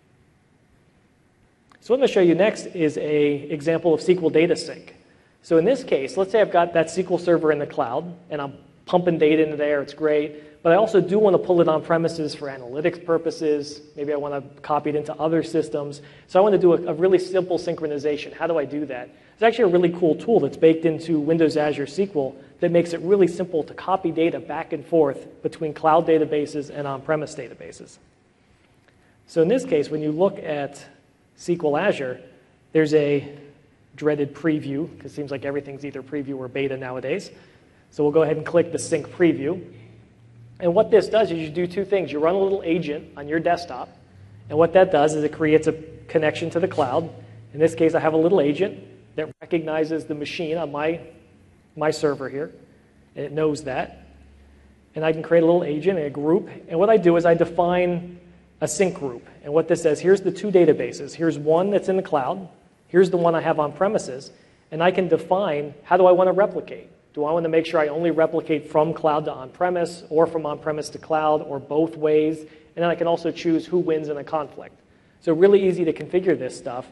So what I'm going to show you next is an example of SQL data sync. So in this case, let's say I've got that SQL server in the cloud, and I'm pumping data into there, it's great, but I also do want to pull it on premises for analytics purposes. Maybe I want to copy it into other systems. So I want to do a really simple synchronization. How do I do that? It's actually a really cool tool that's baked into Windows Azure SQL that makes it really simple to copy data back and forth between cloud databases and on-premise databases. So in this case, when you look at SQL Azure, there's a dreaded preview, because it seems like everything's either preview or beta nowadays. So we'll go ahead and click the sync preview. And what this does is you do two things. You run a little agent on your desktop, and what that does is it creates a connection to the cloud. In this case, I have a little agent that recognizes the machine on my server here, and it knows that. And I can create a little agent and a group, and what I do is I define a sync group. And what this says, here's the two databases. Here's one that's in the cloud. Here's the one I have on premises. And I can define, how do I want to replicate? Do I want to make sure I only replicate from cloud to on-premise, or from on-premise to cloud, or both ways? And then I can also choose who wins in a conflict. So really easy to configure this stuff.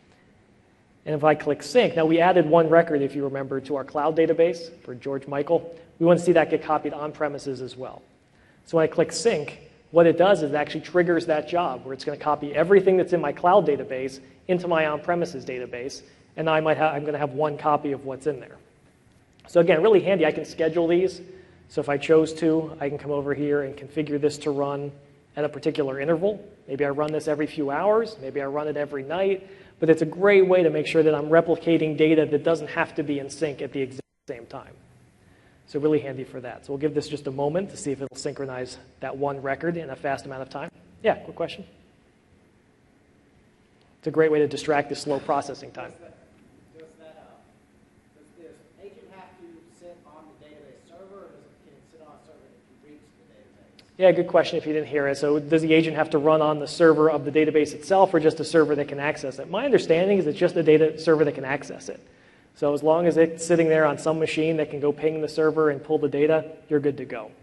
And if I click sync, now we added one record, if you remember, to our cloud database for George Michael. We want to see that get copied on premises as well. So when I click sync, what it does is it actually triggers that job, where it's going to copy everything that's in my cloud database into my on-premises database, and I'm going to have one copy of what's in there. So again, really handy. I can schedule these. So if I chose to, I can come over here and configure this to run at a particular interval. Maybe I run this every few hours. Maybe I run it every night. But it's a great way to make sure that I'm replicating data that doesn't have to be in sync at the exact same time. So really handy for that. So we'll give this just a moment to see if it'll synchronize that one record in a fast amount of time. Yeah, quick question. It's a great way to distract the slow processing time. Does this agent have to sit on the database server, or can it sit on a server that can reach the database? Yeah, good question if you didn't hear it. So does the agent have to run on the server of the database itself, or just a server that can access it? My understanding is it's just a data server that can access it. So as long as it's sitting there on some machine that can go ping the server and pull the data, you're good to go.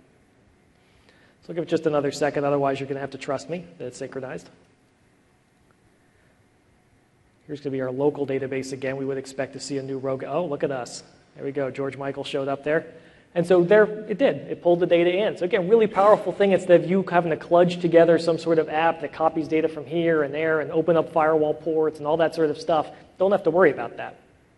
So I'll give it just another second, otherwise you're going to have to trust me that it's synchronized. Here's going to be our local database again. We would expect to see a new row. Oh, look at us. There we go. George Michael showed up there. And so there it did. It pulled the data in. So again, really powerful thing. Instead of you having to kludge together some sort of app that copies data from here and there and open up firewall ports and all that sort of stuff, don't have to worry about that.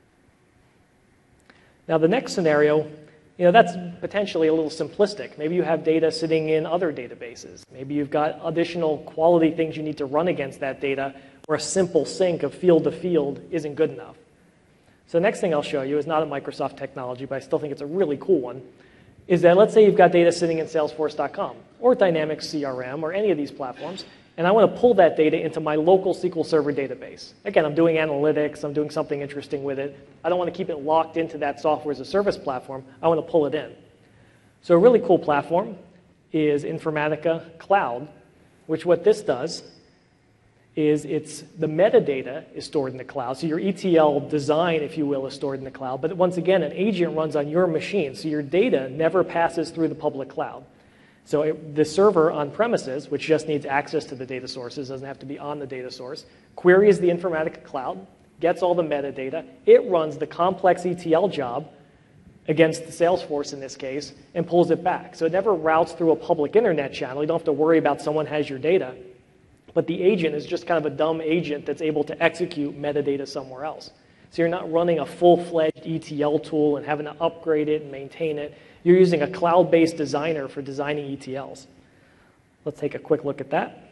Now the next scenario, that's potentially a little simplistic. Maybe you have data sitting in other databases. Maybe you've got additional quality things you need to run against that data, where a simple sync of field to field isn't good enough. So the next thing I'll show you is not a Microsoft technology, but I still think it's a really cool one, is that let's say you've got data sitting in Salesforce.com or Dynamics CRM or any of these platforms, and I want to pull that data into my local SQL Server database. Again, I'm doing analytics, I'm doing something interesting with it. I don't want to keep it locked into that software as a service platform. I want to pull it in. So a really cool platform is Informatica Cloud, which what this does is the metadata is stored in the cloud. So your ETL design, if you will, is stored in the cloud. But once again, an agent runs on your machine, so your data never passes through the public cloud. So the server on premises, which just needs access to the data sources, doesn't have to be on the data source, queries the Informatica Cloud, gets all the metadata, it runs the complex ETL job against the Salesforce in this case, and pulls it back. So it never routes through a public internet channel. You don't have to worry about someone has your data. But the agent is just kind of a dumb agent that's able to execute metadata somewhere else. So you're not running a full-fledged ETL tool and having to upgrade it and maintain it. You're using a cloud-based designer for designing ETLs. Let's take a quick look at that.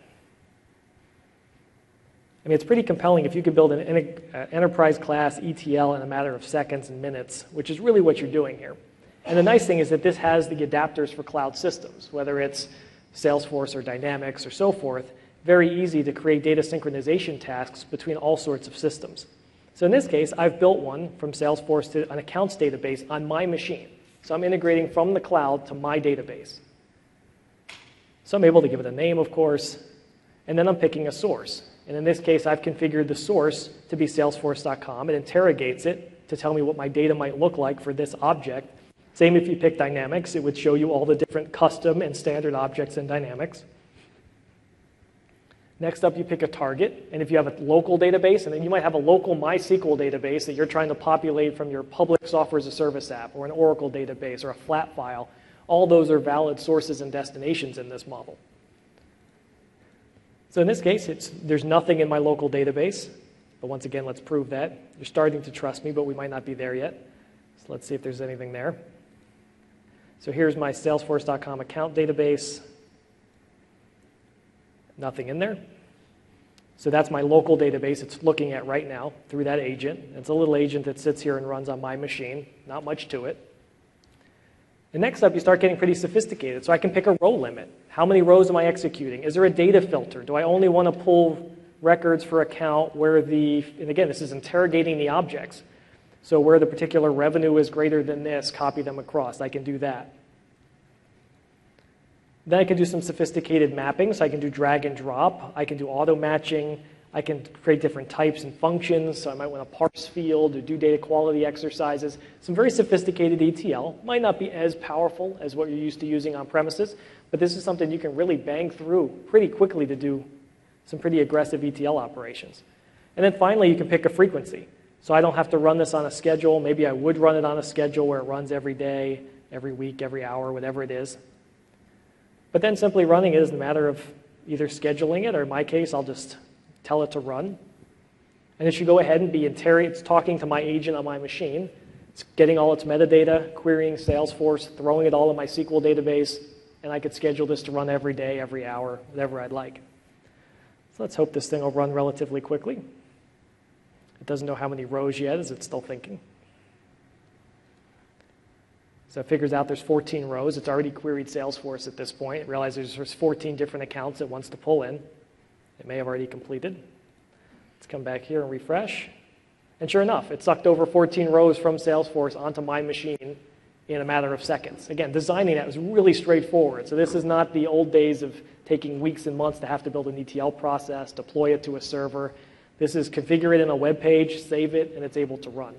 I mean, it's pretty compelling if you could build an enterprise-class ETL in a matter of seconds and minutes, which is really what you're doing here. And the nice thing is that this has the adapters for cloud systems, whether it's Salesforce or Dynamics or so forth. Very easy to create data synchronization tasks between all sorts of systems. So in this case, I've built one from Salesforce to an accounts database on my machine. So I'm integrating from the cloud to my database. So I'm able to give it a name, of course, and then I'm picking a source. And in this case, I've configured the source to be salesforce.com. It interrogates it to tell me what my data might look like for this object. Same if you pick Dynamics, it would show you all the different custom and standard objects in Dynamics. Next up, you pick a target, and if you have a local database, and then you might have a local MySQL database that you're trying to populate from your public software as a service app, or an Oracle database, or a flat file, all those are valid sources and destinations in this model. So in this case, there's nothing in my local database, but once again, let's prove that. You're starting to trust me, but we might not be there yet. So let's see if there's anything there. So here's my Salesforce.com account database. Nothing in there. So that's my local database it's looking at right now through that agent. It's a little agent that sits here and runs on my machine. Not much to it. And next up, you start getting pretty sophisticated. So I can pick a row limit. How many rows am I executing? Is there a data filter? Do I only want to pull records for account where and again, this is interrogating the objects. So where the particular revenue is greater than this, copy them across. I can do that. Then I can do some sophisticated mapping, so I can do drag and drop. I can do auto matching. I can create different types and functions, so I might want to parse field or do data quality exercises. Some very sophisticated ETL. Might not be as powerful as what you're used to using on premises, but this is something you can really bang through pretty quickly to do some pretty aggressive ETL operations. And then finally, you can pick a frequency. So I don't have to run this on a schedule. Maybe I would run it on a schedule where it runs every day, every week, every hour, whatever it is. But then simply running it is a matter of either scheduling it, or in my case, I'll just tell it to run. And it should go ahead and it's talking to my agent on my machine. It's getting all its metadata, querying Salesforce, throwing it all in my SQL database, and I could schedule this to run every day, every hour, whatever I'd like. So let's hope this thing will run relatively quickly. It doesn't know how many rows yet, as it's still thinking. So it figures out there's 14 rows. It's already queried Salesforce at this point. It realizes there's 14 different accounts it wants to pull in. It may have already completed. Let's come back here and refresh. And sure enough, it sucked over 14 rows from Salesforce onto my machine in a matter of seconds. Again, designing that was really straightforward. So this is not the old days of taking weeks and months to have to build an ETL process, deploy it to a server. This is configure it in a web page, save it, and it's able to run.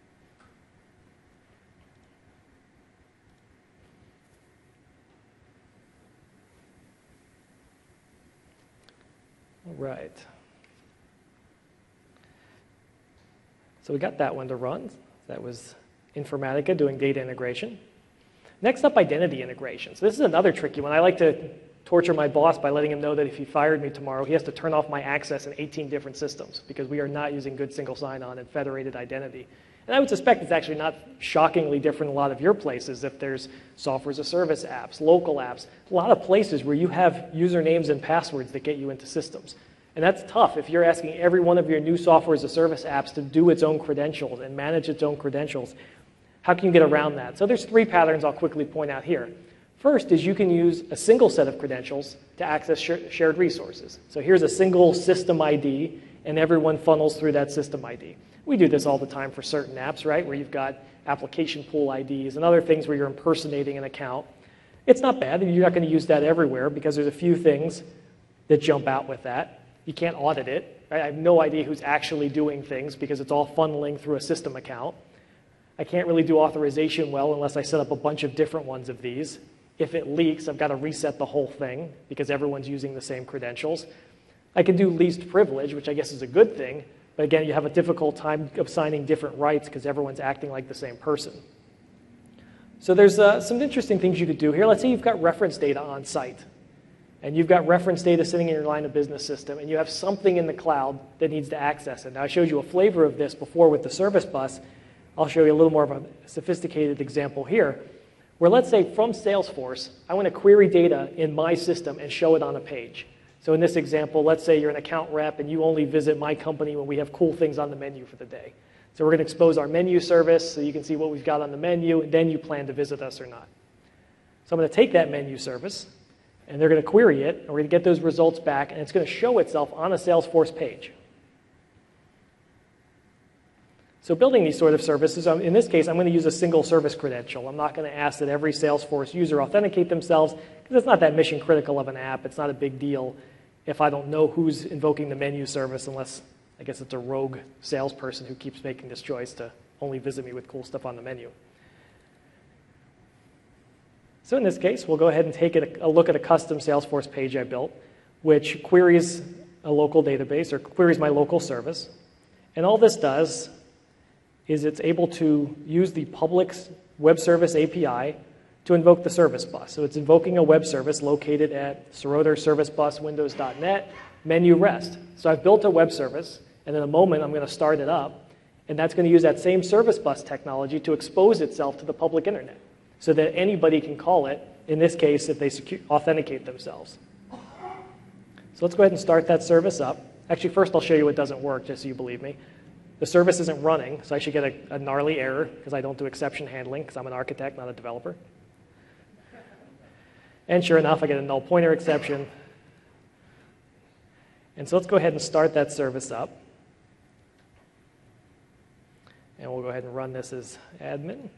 All right. So we got that one to run. That was Informatica doing data integration. Next up, identity integration. So this is another tricky one. I like to torture my boss by letting him know that if he fired me tomorrow, he has to turn off my access in 18 different systems because we are not using good single sign-on and federated identity. And I would suspect it's actually not shockingly different in a lot of your places if there's software as a service apps, local apps, a lot of places where you have usernames and passwords that get you into systems. And that's tough if you're asking every one of your new software as a service apps to do its own credentials and manage its own credentials. How can you get around that? So there's three patterns I'll quickly point out here. First is you can use a single set of credentials to access shared resources. So here's a single system ID, and everyone funnels through that system ID. We do this all the time for certain apps, right, where you've got application pool IDs and other things where you're impersonating an account. It's not bad. You're not going to use that everywhere because there's a few things that jump out with that. You can't audit it. Right? I have no idea who's actually doing things because it's all funneling through a system account. I can't really do authorization well unless I set up a bunch of different ones of these. If it leaks, I've got to reset the whole thing because everyone's using the same credentials. I can do least privilege, which I guess is a good thing, but again, you have a difficult time assigning different rights because everyone's acting like the same person. So there's some interesting things you could do here. Let's say you've got reference data on site, and you've got reference data sitting in your line of business system, and you have something in the cloud that needs to access it. Now, I showed you a flavor of this before with the service bus. I'll show you a little more of a sophisticated example here, where let's say from Salesforce, I want to query data in my system and show it on a page. So in this example, let's say you're an account rep and you only visit my company when we have cool things on the menu for the day. So we're going to expose our menu service so you can see what we've got on the menu, and then you plan to visit us or not. So I'm going to take that menu service, and they're going to query it, and we're going to get those results back, and it's going to show itself on a Salesforce page. So building these sort of services, in this case, I'm going to use a single service credential. I'm not going to ask that every Salesforce user authenticate themselves because it's not that mission critical of an app. It's not a big deal if I don't know who's invoking the menu service unless, I guess it's a rogue salesperson who keeps making this choice to only visit me with cool stuff on the menu. So in this case, we'll go ahead and take a look at a custom Salesforce page I built, which queries a local database or queries my local service. And all this does is it's able to use the public web service API to invoke the service bus. So it's invoking a web service located at Seroder Service Bus Windows.net menu rest. So I've built a web service, and in a moment I'm going to start it up, and that's going to use that same service bus technology to expose itself to the public internet so that anybody can call it, in this case, if they authenticate themselves. So let's go ahead and start that service up. Actually, first I'll show you what doesn't work, just so you believe me. The service isn't running, so I should get a gnarly error because I don't do exception handling because I'm an architect, not a developer. And sure enough, I get a null pointer exception. And so let's go ahead and start that service up. And we'll go ahead and run this as admin.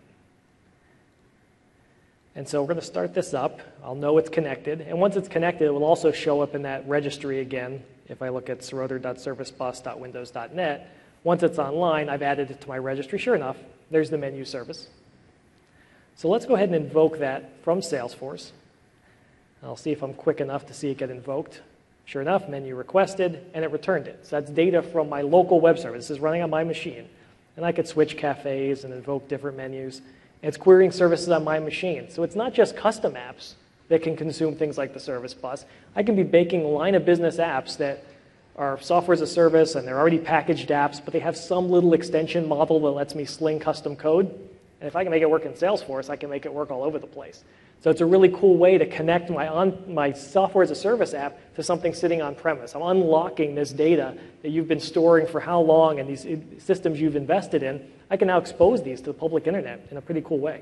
And so we're going to start this up. I'll know it's connected. And once it's connected, it will also show up in that registry again. If I look at seroder.servicebus.windows.net, once it's online, I've added it to my registry. Sure enough, there's the menu service. So let's go ahead and invoke that from Salesforce. I'll see if I'm quick enough to see it get invoked. Sure enough, menu requested, and it returned it. So that's data from my local web service. This is running on my machine. And I could switch cafes and invoke different menus. And it's querying services on my machine. So it's not just custom apps that can consume things like the service bus. I can be baking line of business apps that are software as a service, and they're already packaged apps, but they have some little extension model that lets me sling custom code. And if I can make it work in Salesforce, I can make it work all over the place. So it's a really cool way to connect my software as a service app to something sitting on premise. I'm unlocking this data that you've been storing for how long and these systems you've invested in. I can now expose these to the public internet in a pretty cool way.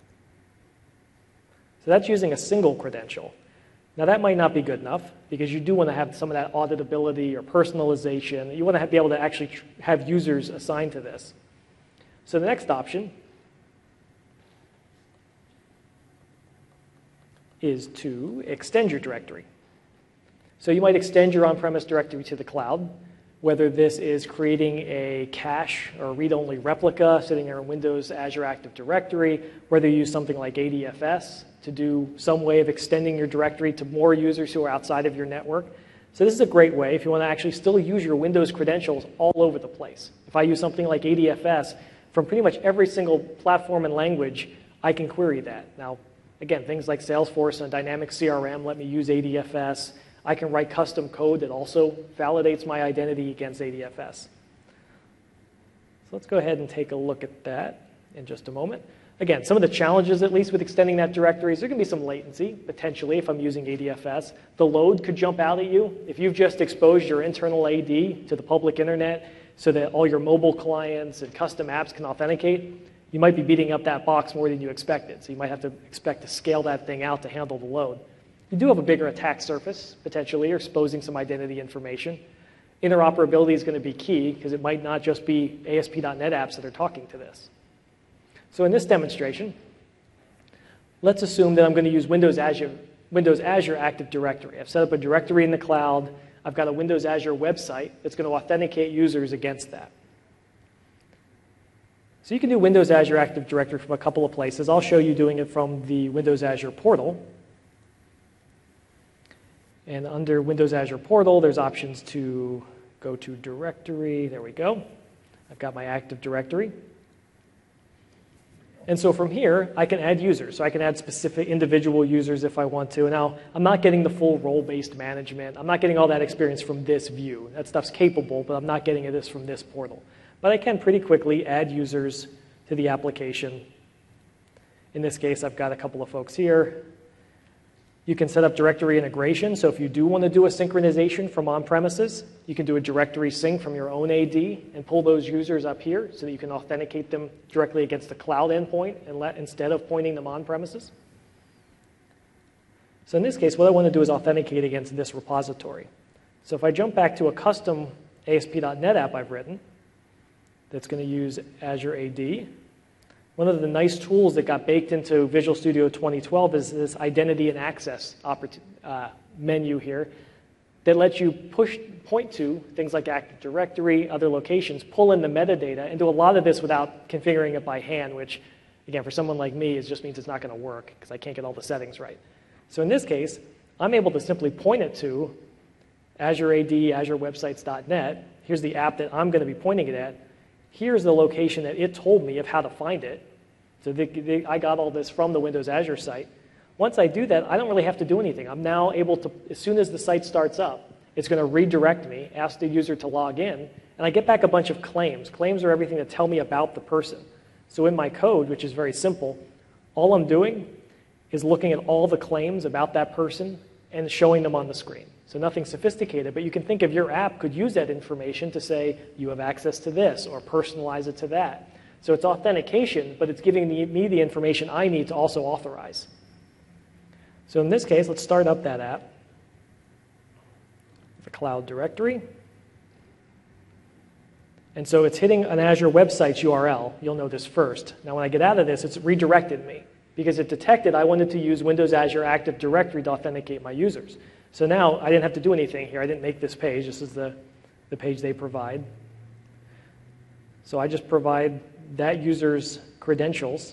So that's using a single credential. Now that might not be good enough because you do want to have some of that auditability or personalization. You want to be able to actually have users assigned to this. So the next option is to extend your directory. So you might extend your on-premise directory to the cloud, whether this is creating a cache or read-only replica sitting in Windows Azure Active Directory, whether you use something like ADFS to do some way of extending your directory to more users who are outside of your network. So this is a great way if you want to actually still use your Windows credentials all over the place. If I use something like ADFS from pretty much every single platform and language, I can query that. Now, again, things like Salesforce and Dynamics CRM let me use ADFS. I can write custom code that also validates my identity against ADFS. So let's go ahead and take a look at that in just a moment. Again, some of the challenges, at least with extending that directory, is there can be some latency, potentially, if I'm using ADFS. The load could jump out at you. If you've just exposed your internal AD to the public internet so that all your mobile clients and custom apps can authenticate, you might be beating up that box more than you expected. So you might have to expect to scale that thing out to handle the load. You do have a bigger attack surface, potentially, or exposing some identity information. Interoperability is going to be key because it might not just be ASP.NET apps that are talking to this. So in this demonstration, let's assume that I'm going to use Windows Azure Active Directory. I've set up a directory in the cloud. I've got a Windows Azure website that's going to authenticate users against that. So you can do Windows Azure Active Directory from a couple of places. I'll show you doing it from the Windows Azure portal. And under Windows Azure portal, there's options to go to directory. There we go. I've got my Active Directory. And so from here, I can add users. So I can add specific individual users if I want to. Now, I'm not getting the full role-based management. I'm not getting all that experience from this view. That stuff's capable, but I'm not getting this from this portal. But I can pretty quickly add users to the application. In this case, I've got a couple of folks here. You can set up directory integration. So if you do want to do a synchronization from on-premises, you can do a directory sync from your own AD and pull those users up here so that you can authenticate them directly against the cloud endpoint instead of pointing them on-premises. So in this case, what I want to do is authenticate against this repository. So if I jump back to a custom ASP.NET app I've written that's going to use Azure AD, one of the nice tools that got baked into Visual Studio 2012 is this identity and access menu here that lets you point to things like Active Directory, other locations, pull in the metadata, and do a lot of this without configuring it by hand, which, again, for someone like me, it just means it's not going to work because I can't get all the settings right. So in this case, I'm able to simply point it to Azure AD, Azure Websites.net. Here's the app that I'm going to be pointing it at. Here's the location that it told me of how to find it. So I got all this from the Windows Azure site. Once I do that, I don't really have to do anything. I'm now able to, as soon as the site starts up, it's going to redirect me, ask the user to log in, and I get back a bunch of claims. Claims are everything that tell me about the person. So in my code, which is very simple, all I'm doing is looking at all the claims about that person and showing them on the screen. So nothing sophisticated, but you can think of your app could use that information to say, you have access to this, or personalize it to that. So it's authentication, but it's giving me the information I need to also authorize. So in this case, let's start up that app. The cloud directory. And so it's hitting an Azure Websites URL. You'll notice first. Now when I get out of this, it's redirected me because it detected I wanted to use Windows Azure Active Directory to authenticate my users. So now I didn't have to do anything here. I didn't make this page. This is the page they provide. So I just provide that user's credentials.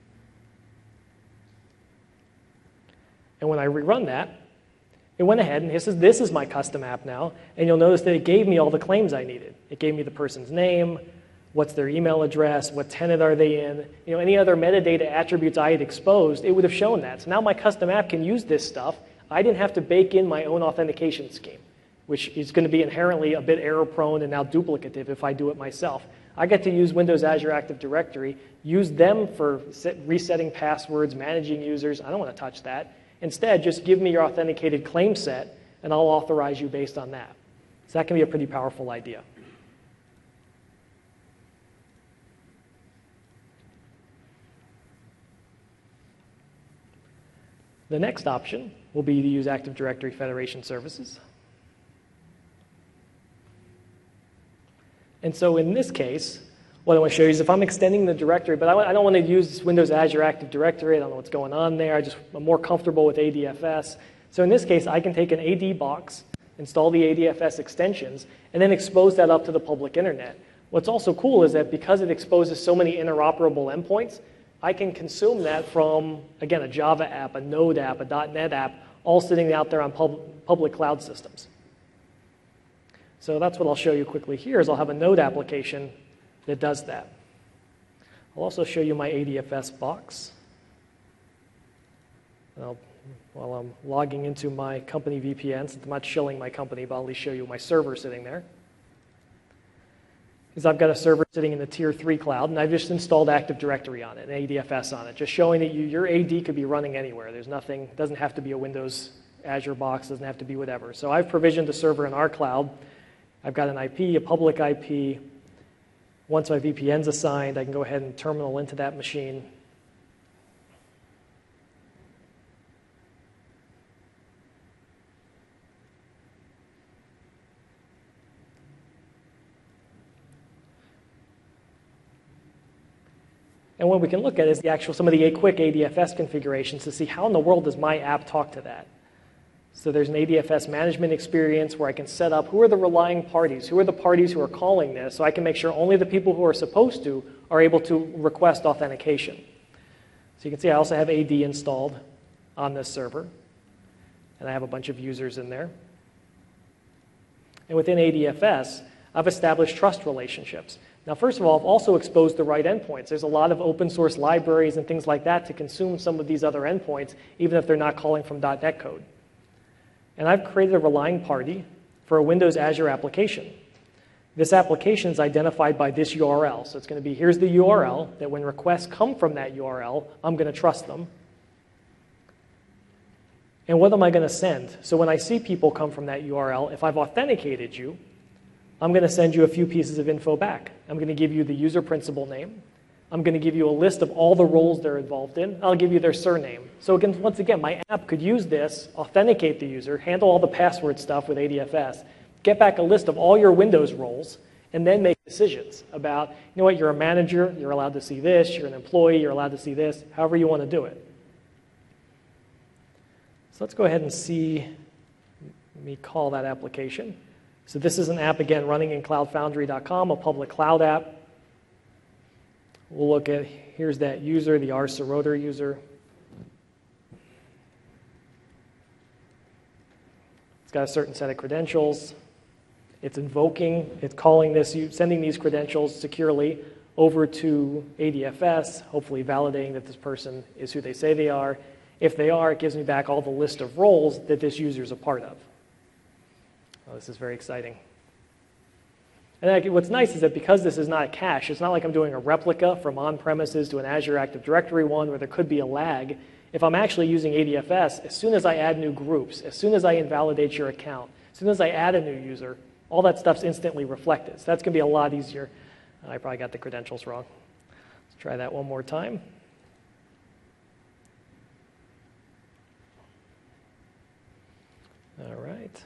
And when I rerun that, it went ahead and this is my custom app now. And you'll notice that it gave me all the claims I needed. It gave me the person's name, what's their email address, what tenant are they in, any other metadata attributes I had exposed, it would have shown that. So now my custom app can use this stuff. I didn't have to bake in my own authentication scheme, which is going to be inherently a bit error-prone and now duplicative if I do it myself. I get to use Windows Azure Active Directory, use them for resetting passwords, managing users. I don't want to touch that. Instead, just give me your authenticated claim set, and I'll authorize you based on that. So that can be a pretty powerful idea. The next option will be to use Active Directory Federation services. And so in this case, what I want to show you is if I'm extending the directory, but I don't want to use Windows Azure Active Directory. I don't know what's going on there. I'm more comfortable with ADFS. So in this case, I can take an AD box, install the ADFS extensions, and then expose that up to the public internet. What's also cool is that because it exposes so many interoperable endpoints, I can consume that from, again, a Java app, a Node app, a .NET app, all sitting out there on public cloud systems. So that's what I'll show you quickly here is I'll have a Node application that does that. I'll also show you my ADFS box. While I'm logging into my company VPN, since I'm not shilling my company, but I'll at least show you my server sitting there. Is I've got a server sitting in the Tier 3 cloud, and I've just installed Active Directory on it, and ADFS on it, just showing that your AD could be running anywhere. There's nothing, doesn't have to be a Windows Azure box, doesn't have to be whatever. So I've provisioned a server in our cloud. I've got an IP, a public IP, Once my VPN's assigned, I can go ahead and terminal into that machine. And what we can look at is some of the quick ADFS configurations to see how in the world does my app talk to that. So there's an ADFS management experience where I can set up who are the relying parties, who are the parties who are calling this, so I can make sure only the people who are supposed to are able to request authentication. So you can see I also have AD installed on this server, and I have a bunch of users in there. And within ADFS, I've established trust relationships. Now, first of all, I've also exposed the right endpoints. There's a lot of open source libraries and things like that to consume some of these other endpoints, even if they're not calling from .NET code. And I've created a relying party for a Windows Azure application. This application is identified by this URL. So it's going to be, here's the URL, that when requests come from that URL, I'm going to trust them. And what am I going to send? So when I see people come from that URL, if I've authenticated you, I'm going to send you a few pieces of info back. I'm going to give you the user principal name. I'm going to give you a list of all the roles they're involved in. I'll give you their surname. So again, once again, my app could use this, authenticate the user, handle all the password stuff with ADFS, get back a list of all your Windows roles, and then make decisions about, you know what, you're a manager, you're allowed to see this, you're an employee, you're allowed to see this, however you want to do it. So let's go ahead and see, let me call that application. So this is an app, again, running in cloudfoundry.com, a public cloud app. We'll look at, here's that user, the rseroter user. It's got a certain set of credentials. It's invoking, it's calling this, sending these credentials securely over to ADFS, hopefully validating that this person is who they say they are. If they are, it gives me back all the list of roles that this user is a part of. Oh, this is very exciting. And what's nice is that because this is not a cache, it's not like I'm doing a replica from on-premises to an Azure Active Directory one where there could be a lag. If I'm actually using ADFS, as soon as I add new groups, as soon as I invalidate your account, as soon as I add a new user, all that stuff's instantly reflected. So that's going to be a lot easier. I probably got the credentials wrong. Let's try that one more time. All right.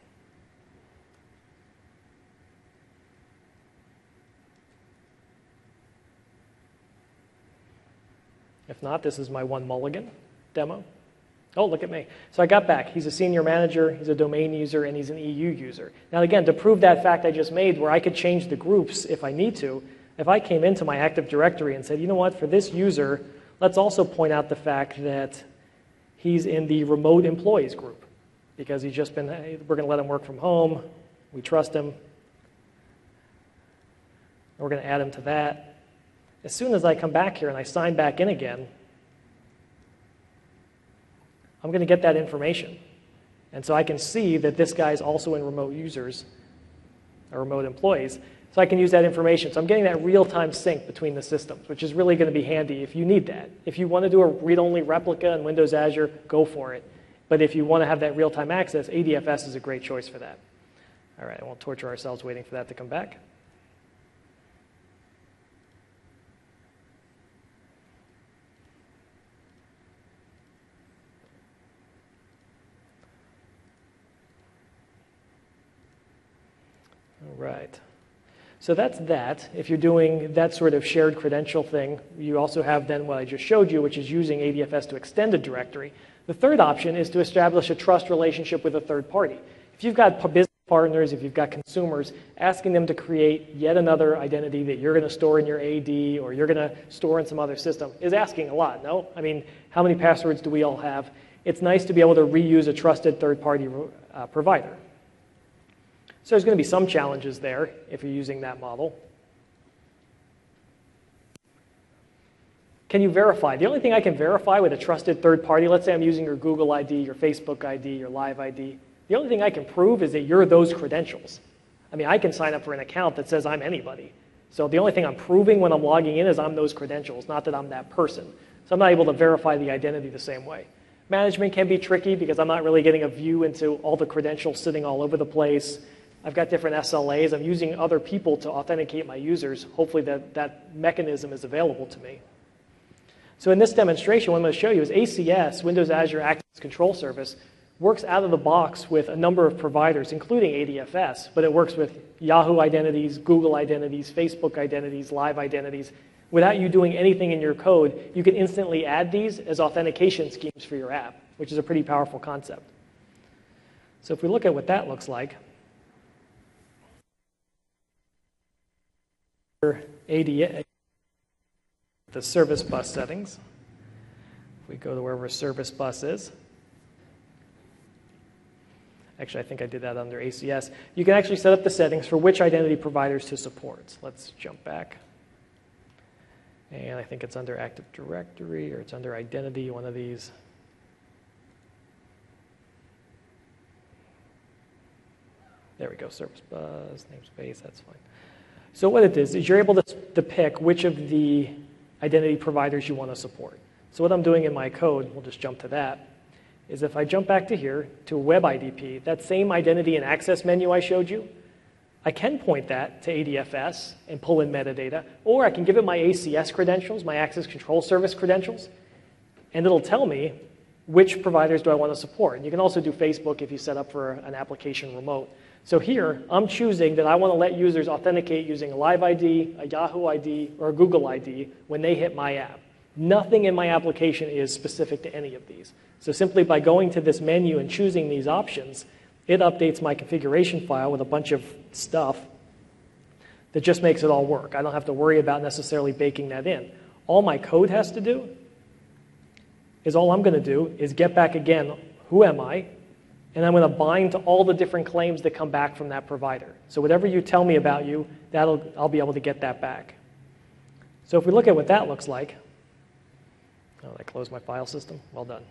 If not, this is my one mulligan demo. Oh, look at me. So I got back. He's a senior manager, he's a domain user, and he's an EU user. Now again, to prove that fact I just made where I could change the groups if I need to, if I came into my Active Directory and said, you know what, for this user, let's also point out the fact that he's in the remote employees group because he's just been, hey, we're going to let him work from home, we trust him, and we're going to add him to that. As soon as I come back here and I sign back in again, I'm going to get that information. And so I can see that this guy's also in remote users, or remote employees, so I can use that information. So I'm getting that real-time sync between the systems, which is really going to be handy if you need that. If you want to do a read-only replica in Windows Azure, go for it. But if you want to have that real-time access, ADFS is a great choice for that. All right, I won't torture ourselves waiting for that to come back. Right. So that's that. If you're doing that sort of shared credential thing, you also have then what I just showed you, which is using ADFS to extend a directory. The third option is to establish a trust relationship with a third party. If you've got business partners, if you've got consumers, asking them to create yet another identity that you're going to store in your AD or you're going to store in some other system is asking a lot, no? I mean, how many passwords do we all have? It's nice to be able to reuse a trusted third-party provider. So there's going to be some challenges there if you're using that model. Can you verify? The only thing I can verify with a trusted third party, let's say I'm using your Google ID, your Facebook ID, your Live ID, the only thing I can prove is that you're those credentials. I mean, I can sign up for an account that says I'm anybody. So the only thing I'm proving when I'm logging in is I'm those credentials, not that I'm that person. So I'm not able to verify the identity the same way. Management can be tricky because I'm not really getting a view into all the credentials sitting all over the place. I've got different SLAs. I'm using other people to authenticate my users. Hopefully that mechanism is available to me. So in this demonstration, what I'm going to show you is ACS, Windows Azure Access Control Service, works out of the box with a number of providers, including ADFS, but it works with Yahoo identities, Google identities, Facebook identities, Live identities. Without you doing anything in your code, you can instantly add these as authentication schemes for your app, which is a pretty powerful concept. So if we look at what that looks like, ADA, the service bus settings. If we go to wherever service bus is, actually I think I did that under ACS, you can actually set up the settings for which identity providers to support. So let's jump back. And I think it's under Active Directory or it's under Identity, one of these. There we go, service bus, namespace, that's fine. So what it is you're able to pick which of the identity providers you want to support. So what I'm doing in my code, we'll just jump to that, is if I jump back to here, to Web IDP, that same identity and access menu I showed you, I can point that to ADFS and pull in metadata, or I can give it my ACS credentials, my Access Control Service credentials, and it'll tell me which providers do I want to support. And you can also do Facebook if you set up for an application remote. So here, I'm choosing that I want to let users authenticate using a Live ID, a Yahoo ID, or a Google ID when they hit my app. Nothing in my application is specific to any of these. So simply by going to this menu and choosing these options, it updates my configuration file with a bunch of stuff that just makes it all work. I don't have to worry about necessarily baking that in. All my code has to do is all I'm going to do is get back again, who am I? And I'm going to bind to all the different claims that come back from that provider. So whatever you tell me about you, I'll be able to get that back. So if we look at what that looks like, oh, I closed my file system. Well done.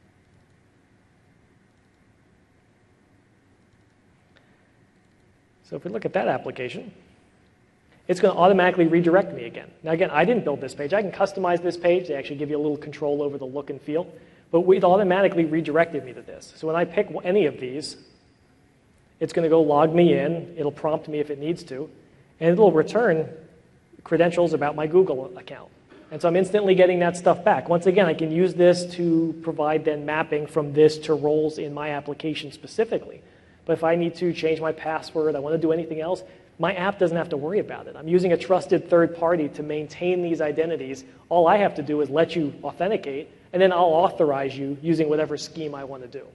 So if we look at that application, it's going to automatically redirect me again. Now again, I didn't build this page. I can customize this page. They actually give you a little control over the look and feel. But it automatically redirected me to this. So when I pick any of these, it's going to go log me in. It'll prompt me if it needs to. And it'll return credentials about my Google account. And so I'm instantly getting that stuff back. Once again, I can use this to provide then mapping from this to roles in my application specifically. But if I need to change my password, I want to do anything else, my app doesn't have to worry about it. I'm using a trusted third party to maintain these identities. All I have to do is let you authenticate, and then I'll authorize you using whatever scheme I want to do.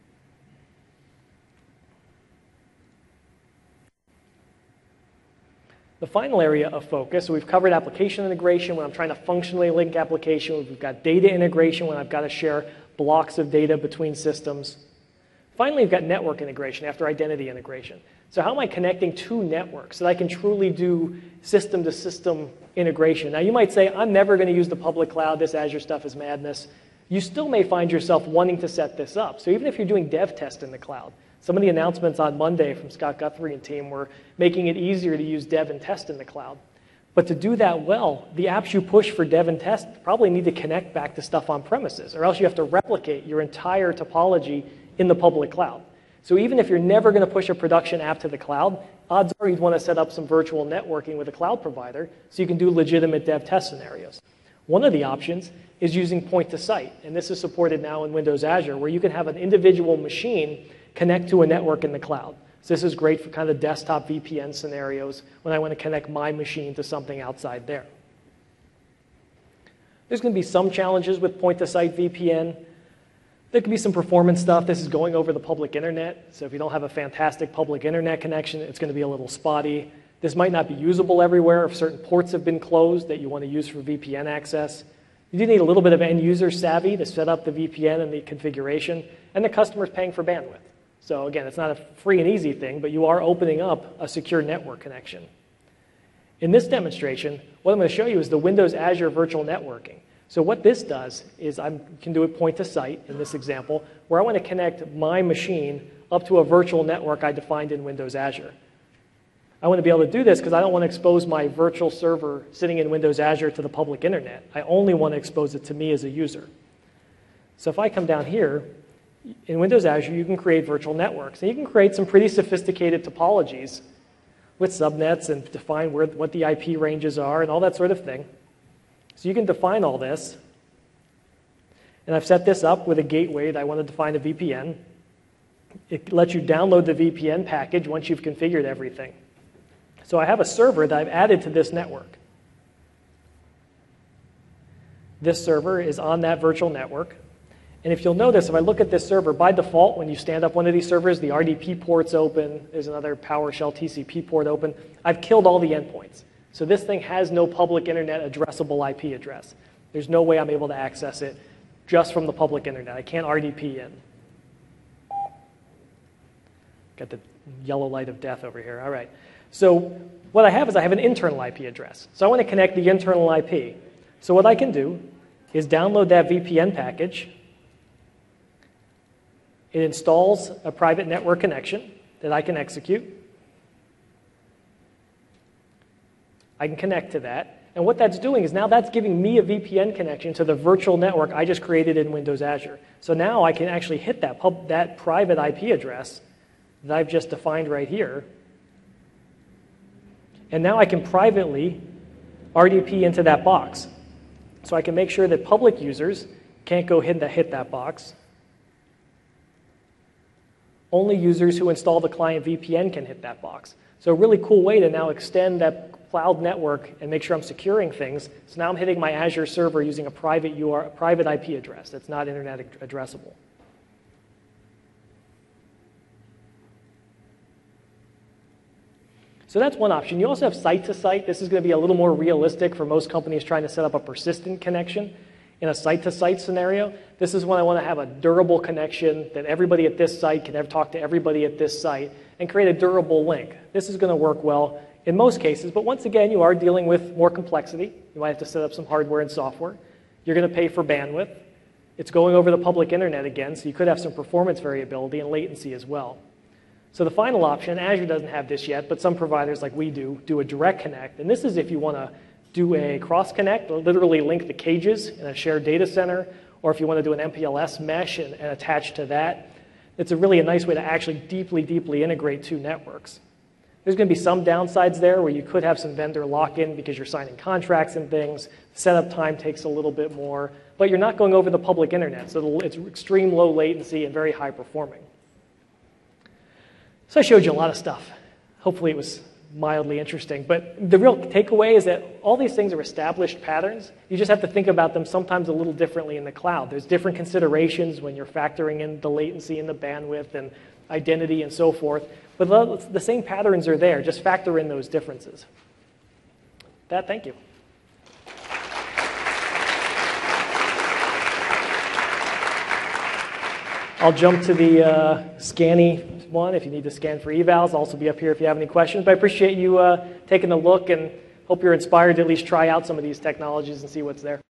The final area of focus, so we've covered application integration when I'm trying to functionally link applications. We've got data integration when I've got to share blocks of data between systems. Finally, we've got network integration after identity integration. So how am I connecting two networks so that I can truly do system-to-system integration? Now, you might say, I'm never going to use the public cloud. This Azure stuff is madness. You still may find yourself wanting to set this up. So even if you're doing dev test in the cloud, some of the announcements on Monday from Scott Guthrie and team were making it easier to use dev and test in the cloud. But to do that well, the apps you push for dev and test probably need to connect back to stuff on premises, or else you have to replicate your entire topology in the public cloud. So even if you're never going to push a production app to the cloud, odds are you'd want to set up some virtual networking with a cloud provider so you can do legitimate dev test scenarios. One of the options is using point-to-site, and this is supported now in Windows Azure, where you can have an individual machine connect to a network in the cloud. So this is great for kind of desktop VPN scenarios when I want to connect my machine to something outside there. There's going to be some challenges with point-to-site VPN. There could be some performance stuff. This is going over the public internet. So if you don't have a fantastic public internet connection, it's going to be a little spotty. This might not be usable everywhere if certain ports have been closed that you want to use for VPN access. You do need a little bit of end-user savvy to set up the VPN and the configuration, and the customer's paying for bandwidth. So again, it's not a free and easy thing, but you are opening up a secure network connection. In this demonstration, what I'm going to show you is the Windows Azure Virtual Networking. So what this does is I can do it point-to-site in this example, where I want to connect my machine up to a virtual network I defined in Windows Azure. I want to be able to do this because I don't want to expose my virtual server sitting in Windows Azure to the public internet. I only want to expose it to me as a user. So if I come down here in Windows Azure, you can create virtual networks. And you can create some pretty sophisticated topologies with subnets and define what the IP ranges are and all that sort of thing. So you can define all this. And I've set this up with a gateway that I want to define a VPN. It lets you download the VPN package once you've configured everything. So I have a server that I've added to this network. This server is on that virtual network. And if you'll notice, if I look at this server, by default, when you stand up one of these servers, the RDP port's open. There's another PowerShell TCP port open. I've killed all the endpoints. So this thing has no public internet addressable IP address. There's no way I'm able to access it just from the public internet. I can't RDP in. Got the yellow light of death over here. All right. So what I have is I have an internal IP address. So I want to connect the internal IP. So what I can do is download that VPN package. It installs a private network connection that I can execute. I can connect to that. And what that's doing is now that's giving me a VPN connection to the virtual network I just created in Windows Azure. So now I can actually hit that private IP address that I've just defined right here. And now I can privately RDP into that box. So I can make sure that public users can't go hit that box. Only users who install the client VPN can hit that box. So a really cool way to now extend that cloud network and make sure I'm securing things. So now I'm hitting my Azure server using a private IP address that's not internet addressable. So that's one option. You also have site-to-site. This is going to be a little more realistic for most companies trying to set up a persistent connection. In a site-to-site scenario, this is when I want to have a durable connection that everybody at this site can talk to everybody at this site and create a durable link. This is going to work well in most cases, but once again, you are dealing with more complexity. You might have to set up some hardware and software. You're going to pay for bandwidth. It's going over the public internet again, so you could have some performance variability and latency as well. So the final option, Azure doesn't have this yet, but some providers like we do a direct connect. And this is if you want to do a cross-connect, literally link the cages in a shared data center, or if you want to do an MPLS mesh and attach to that. It's really a nice way to actually deeply integrate two networks. There's going to be some downsides there where you could have some vendor lock-in because you're signing contracts and things. Setup time takes a little bit more, but you're not going over the public internet, so it's extreme low latency and very high performing. So I showed you a lot of stuff. Hopefully it was mildly interesting, but the real takeaway is that all these things are established patterns. You just have to think about them sometimes a little differently in the cloud. There's different considerations when you're factoring in the latency and the bandwidth and identity and so forth, but the same patterns are there. Just factor in those differences. Thank you. I'll jump to the Scanny one if you need to scan for evals. I'll also be up here if you have any questions. But I appreciate you taking a look and hope you're inspired to at least try out some of these technologies and see what's there.